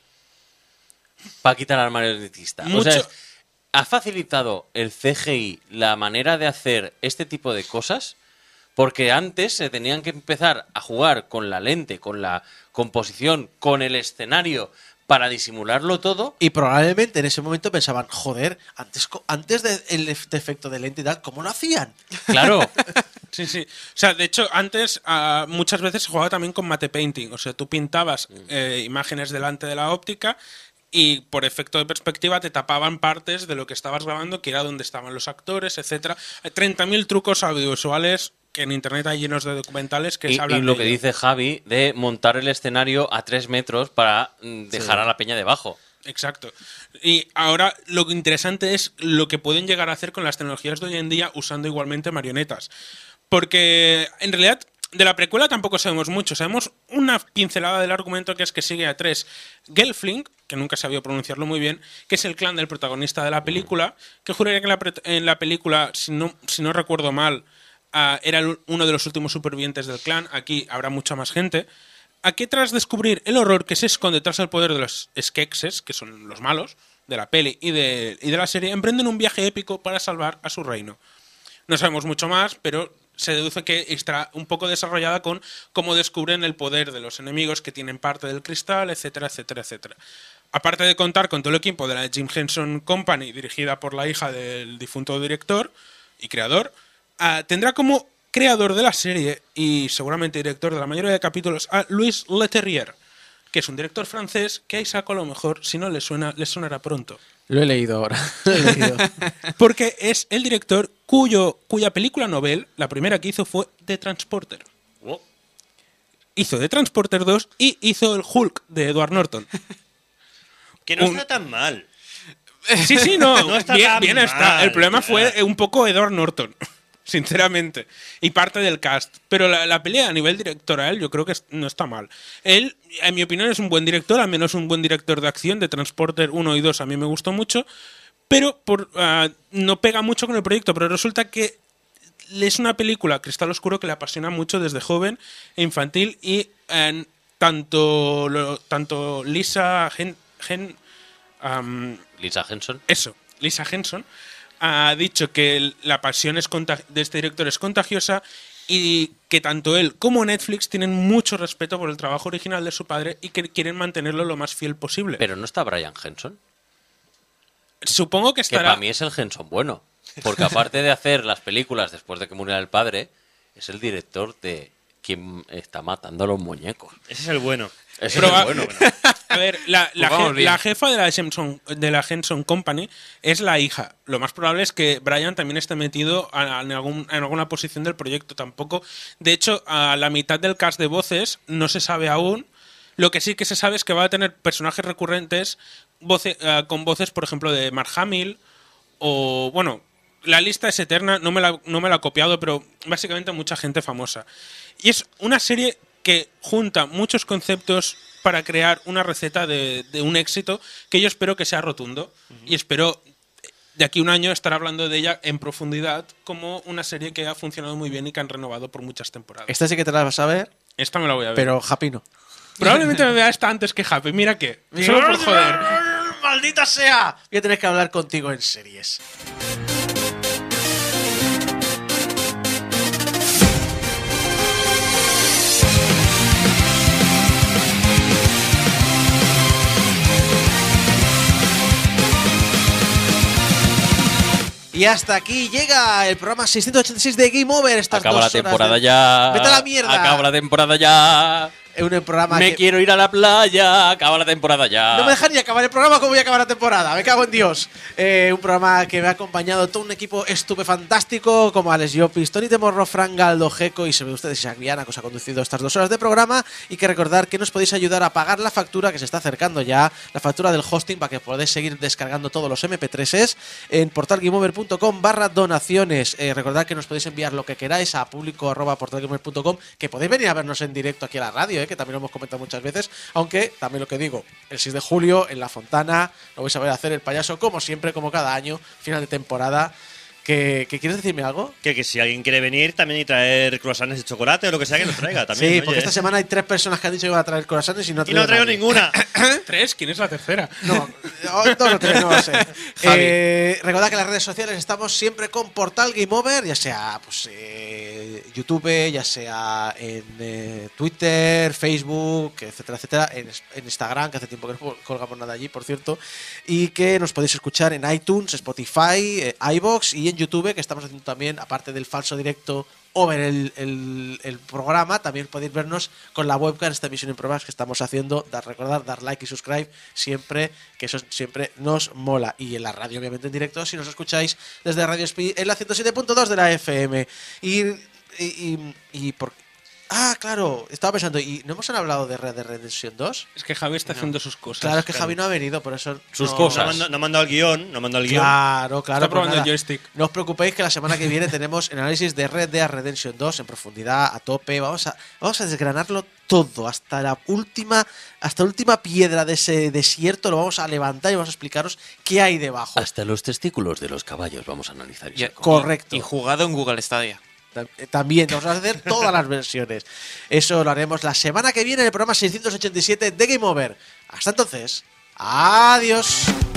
Para quitar al marionetista. Mucho. O sea, ha facilitado el CGI la manera de hacer este tipo de cosas, porque antes se tenían que empezar a jugar con la lente, con la composición, con el escenario, para disimularlo todo. Y probablemente en ese momento pensaban, joder, antes del efecto de lente y tal, ¿cómo lo hacían? Claro. Sí, sí. O sea, de hecho, antes muchas veces se jugaba también con matte painting. O sea, tú pintabas imágenes delante de la óptica y por efecto de perspectiva te tapaban partes de lo que estabas grabando, que era donde estaban los actores, etcétera. Hay 30.000 trucos audiovisuales que en internet hay llenos de documentales que se hablan y lo de que ello. dice Javi de montar el escenario a 3 metros para dejar a la peña debajo. Exacto. Y ahora lo interesante es lo que pueden llegar a hacer con las tecnologías de hoy en día usando igualmente marionetas. Porque en realidad de la precuela tampoco sabemos mucho. Sabemos una pincelada del argumento, que es que sigue a 3 Gelfling, que nunca sabía pronunciarlo muy bien, que es el clan del protagonista de la película, que juraría que en la película, si no recuerdo mal, era uno de los últimos supervivientes del clan. Aquí habrá mucha más gente. Aquí tras descubrir el horror que se esconde tras el poder de los Skeksis, que son los malos de la peli y de la serie, emprenden un viaje épico para salvar a su reino. No sabemos mucho más, pero se deduce que estará un poco desarrollada con cómo descubren el poder de los enemigos que tienen parte del cristal, etcétera, etcétera, etcétera. Aparte de contar con todo el equipo de la Jim Henson Company, dirigida por la hija del difunto director y creador, tendrá como creador de la serie y seguramente director de la mayoría de capítulos a Louis Leterrier, que es un director francés que a Isaac a lo mejor, si no le suena, le sonará pronto. Lo he leído ahora. Lo he leído. Porque es el director cuya película novel, la primera que hizo, fue The Transporter. Oh. Hizo The Transporter 2 y hizo el Hulk de Edward Norton. Que no está tan mal. Sí, no, No está bien, tan bien está. mal. El problema fue un poco Edward Norton, sinceramente, y parte del cast. Pero la pelea a nivel directorial yo creo que no está mal. Él, en mi opinión, es un buen director, al menos un buen director de acción. De Transporter 1 y 2 a mí me gustó mucho, pero no pega mucho con el proyecto. Pero resulta que es una película, Cristal Oscuro, que le apasiona mucho desde joven e infantil, y tanto Lisa Lisa Henson. Lisa Henson ha dicho que la pasión de este director es contagiosa y que tanto él como Netflix tienen mucho respeto por el trabajo original de su padre y que quieren mantenerlo lo más fiel posible. Pero no está Brian Henson. Supongo que Que estará... para mí es el Henson bueno. Porque aparte de hacer las películas después de que muriera el padre, es el director de quien está matando a los muñecos. Ese es el bueno. Ese es el bueno. A ver, la vamos bien. jefa de la Henson Company es la hija. Lo más probable es que Brian también esté metido en alguna posición del proyecto. Tampoco. De hecho, a la mitad del cast de voces no se sabe aún. Lo que sí que se sabe es que va a tener personajes recurrentes con voces, por ejemplo, de Mark Hamill. O, bueno, la lista es eterna. No me la he copiado, pero básicamente mucha gente famosa. Y es una serie que junta muchos conceptos para crear una receta de un éxito que yo espero que sea rotundo. Y espero de aquí a un año estar hablando de ella en profundidad como una serie que ha funcionado muy bien y que han renovado por muchas temporadas. Esta sí que te la vas a ver, Esta me la voy a ver. pero Happy no. Probablemente me vea esta antes que Happy. Mira que. Solo por joder. ¡Maldita sea! Voy a tener que hablar contigo en series. Y hasta aquí llega el programa 686 de Game Over. Estas Acaba la 2 horas temporada de- ya. ¡Vete a la mierda! Acaba la temporada ya. Es un programa Me que... quiero ir a la playa. Acaba la temporada ya. No me dejan ni acabar el programa como voy a acabar la temporada. Me cago en Dios. Un programa que me ha acompañado todo un equipo estupefantástico como Alex Llopis, Tony Temorro, Fran Galdo, Jeco y se ve ustedes Isaac Viana, que os ha conducido estas 2 horas de programa. Y que recordar que nos podéis ayudar a pagar la factura que se está acercando ya, la factura del hosting, para que podáis seguir descargando todos los MP3s en portalgameover.com/donaciones. Recordad que nos podéis enviar lo que queráis a público@portalgameover.com, que podéis venir a vernos en directo aquí a la radio, que también lo hemos comentado muchas veces, aunque también lo que digo, el 6 de julio en La Fontana lo vais a ver hacer el payaso como siempre, como cada año, final de temporada. ¿Que quieres decirme algo? Que si alguien quiere venir también y traer croissants de chocolate o lo que sea, que los traiga también. Sí, oye. porque esta semana hay 3 personas que han dicho que van a traer corazones y no Y no traigo nadie. ninguna. 3, ¿quién es la tercera? No, 2 o 3, no lo sé. Recordad que en las redes sociales estamos siempre con Portal Game Over, ya sea pues, YouTube, ya sea en Twitter, Facebook, etcétera, etcétera, en Instagram, que hace tiempo que no colgamos nada allí, por cierto, y que nos podéis escuchar en iTunes, Spotify, iVoox y en YouTube, que estamos haciendo también, aparte del falso directo over el programa, también podéis vernos con la webcam, esta emisión en pruebas que estamos haciendo. Recordar, dar like y subscribe siempre, que eso siempre nos mola. Y en la radio, obviamente en directo, si nos escucháis desde Radio Speed en la 107.2 de la FM. Y por... Ah, claro, estaba pensando, ¿y no hemos hablado de Red Dead Redemption 2? Es que Javi está haciendo sus cosas. Claro, es que Javi no ha venido, por eso... Sus no- cosas. No ha mandado el guión. Claro, Está pues probando nada. el joystick. No os preocupéis que la semana que viene tenemos el análisis de Red Dead Redemption 2 en profundidad, a tope. Vamos a desgranarlo todo, hasta la última piedra de ese desierto. Lo vamos a levantar y vamos a explicaros qué hay debajo. Hasta los testículos de los caballos vamos a analizar. Y- Correcto. Y jugado en Google Stadia. También vamos a hacer todas las versiones. Eso lo haremos la semana que viene en el programa 687 de Game Over. Hasta entonces, adiós.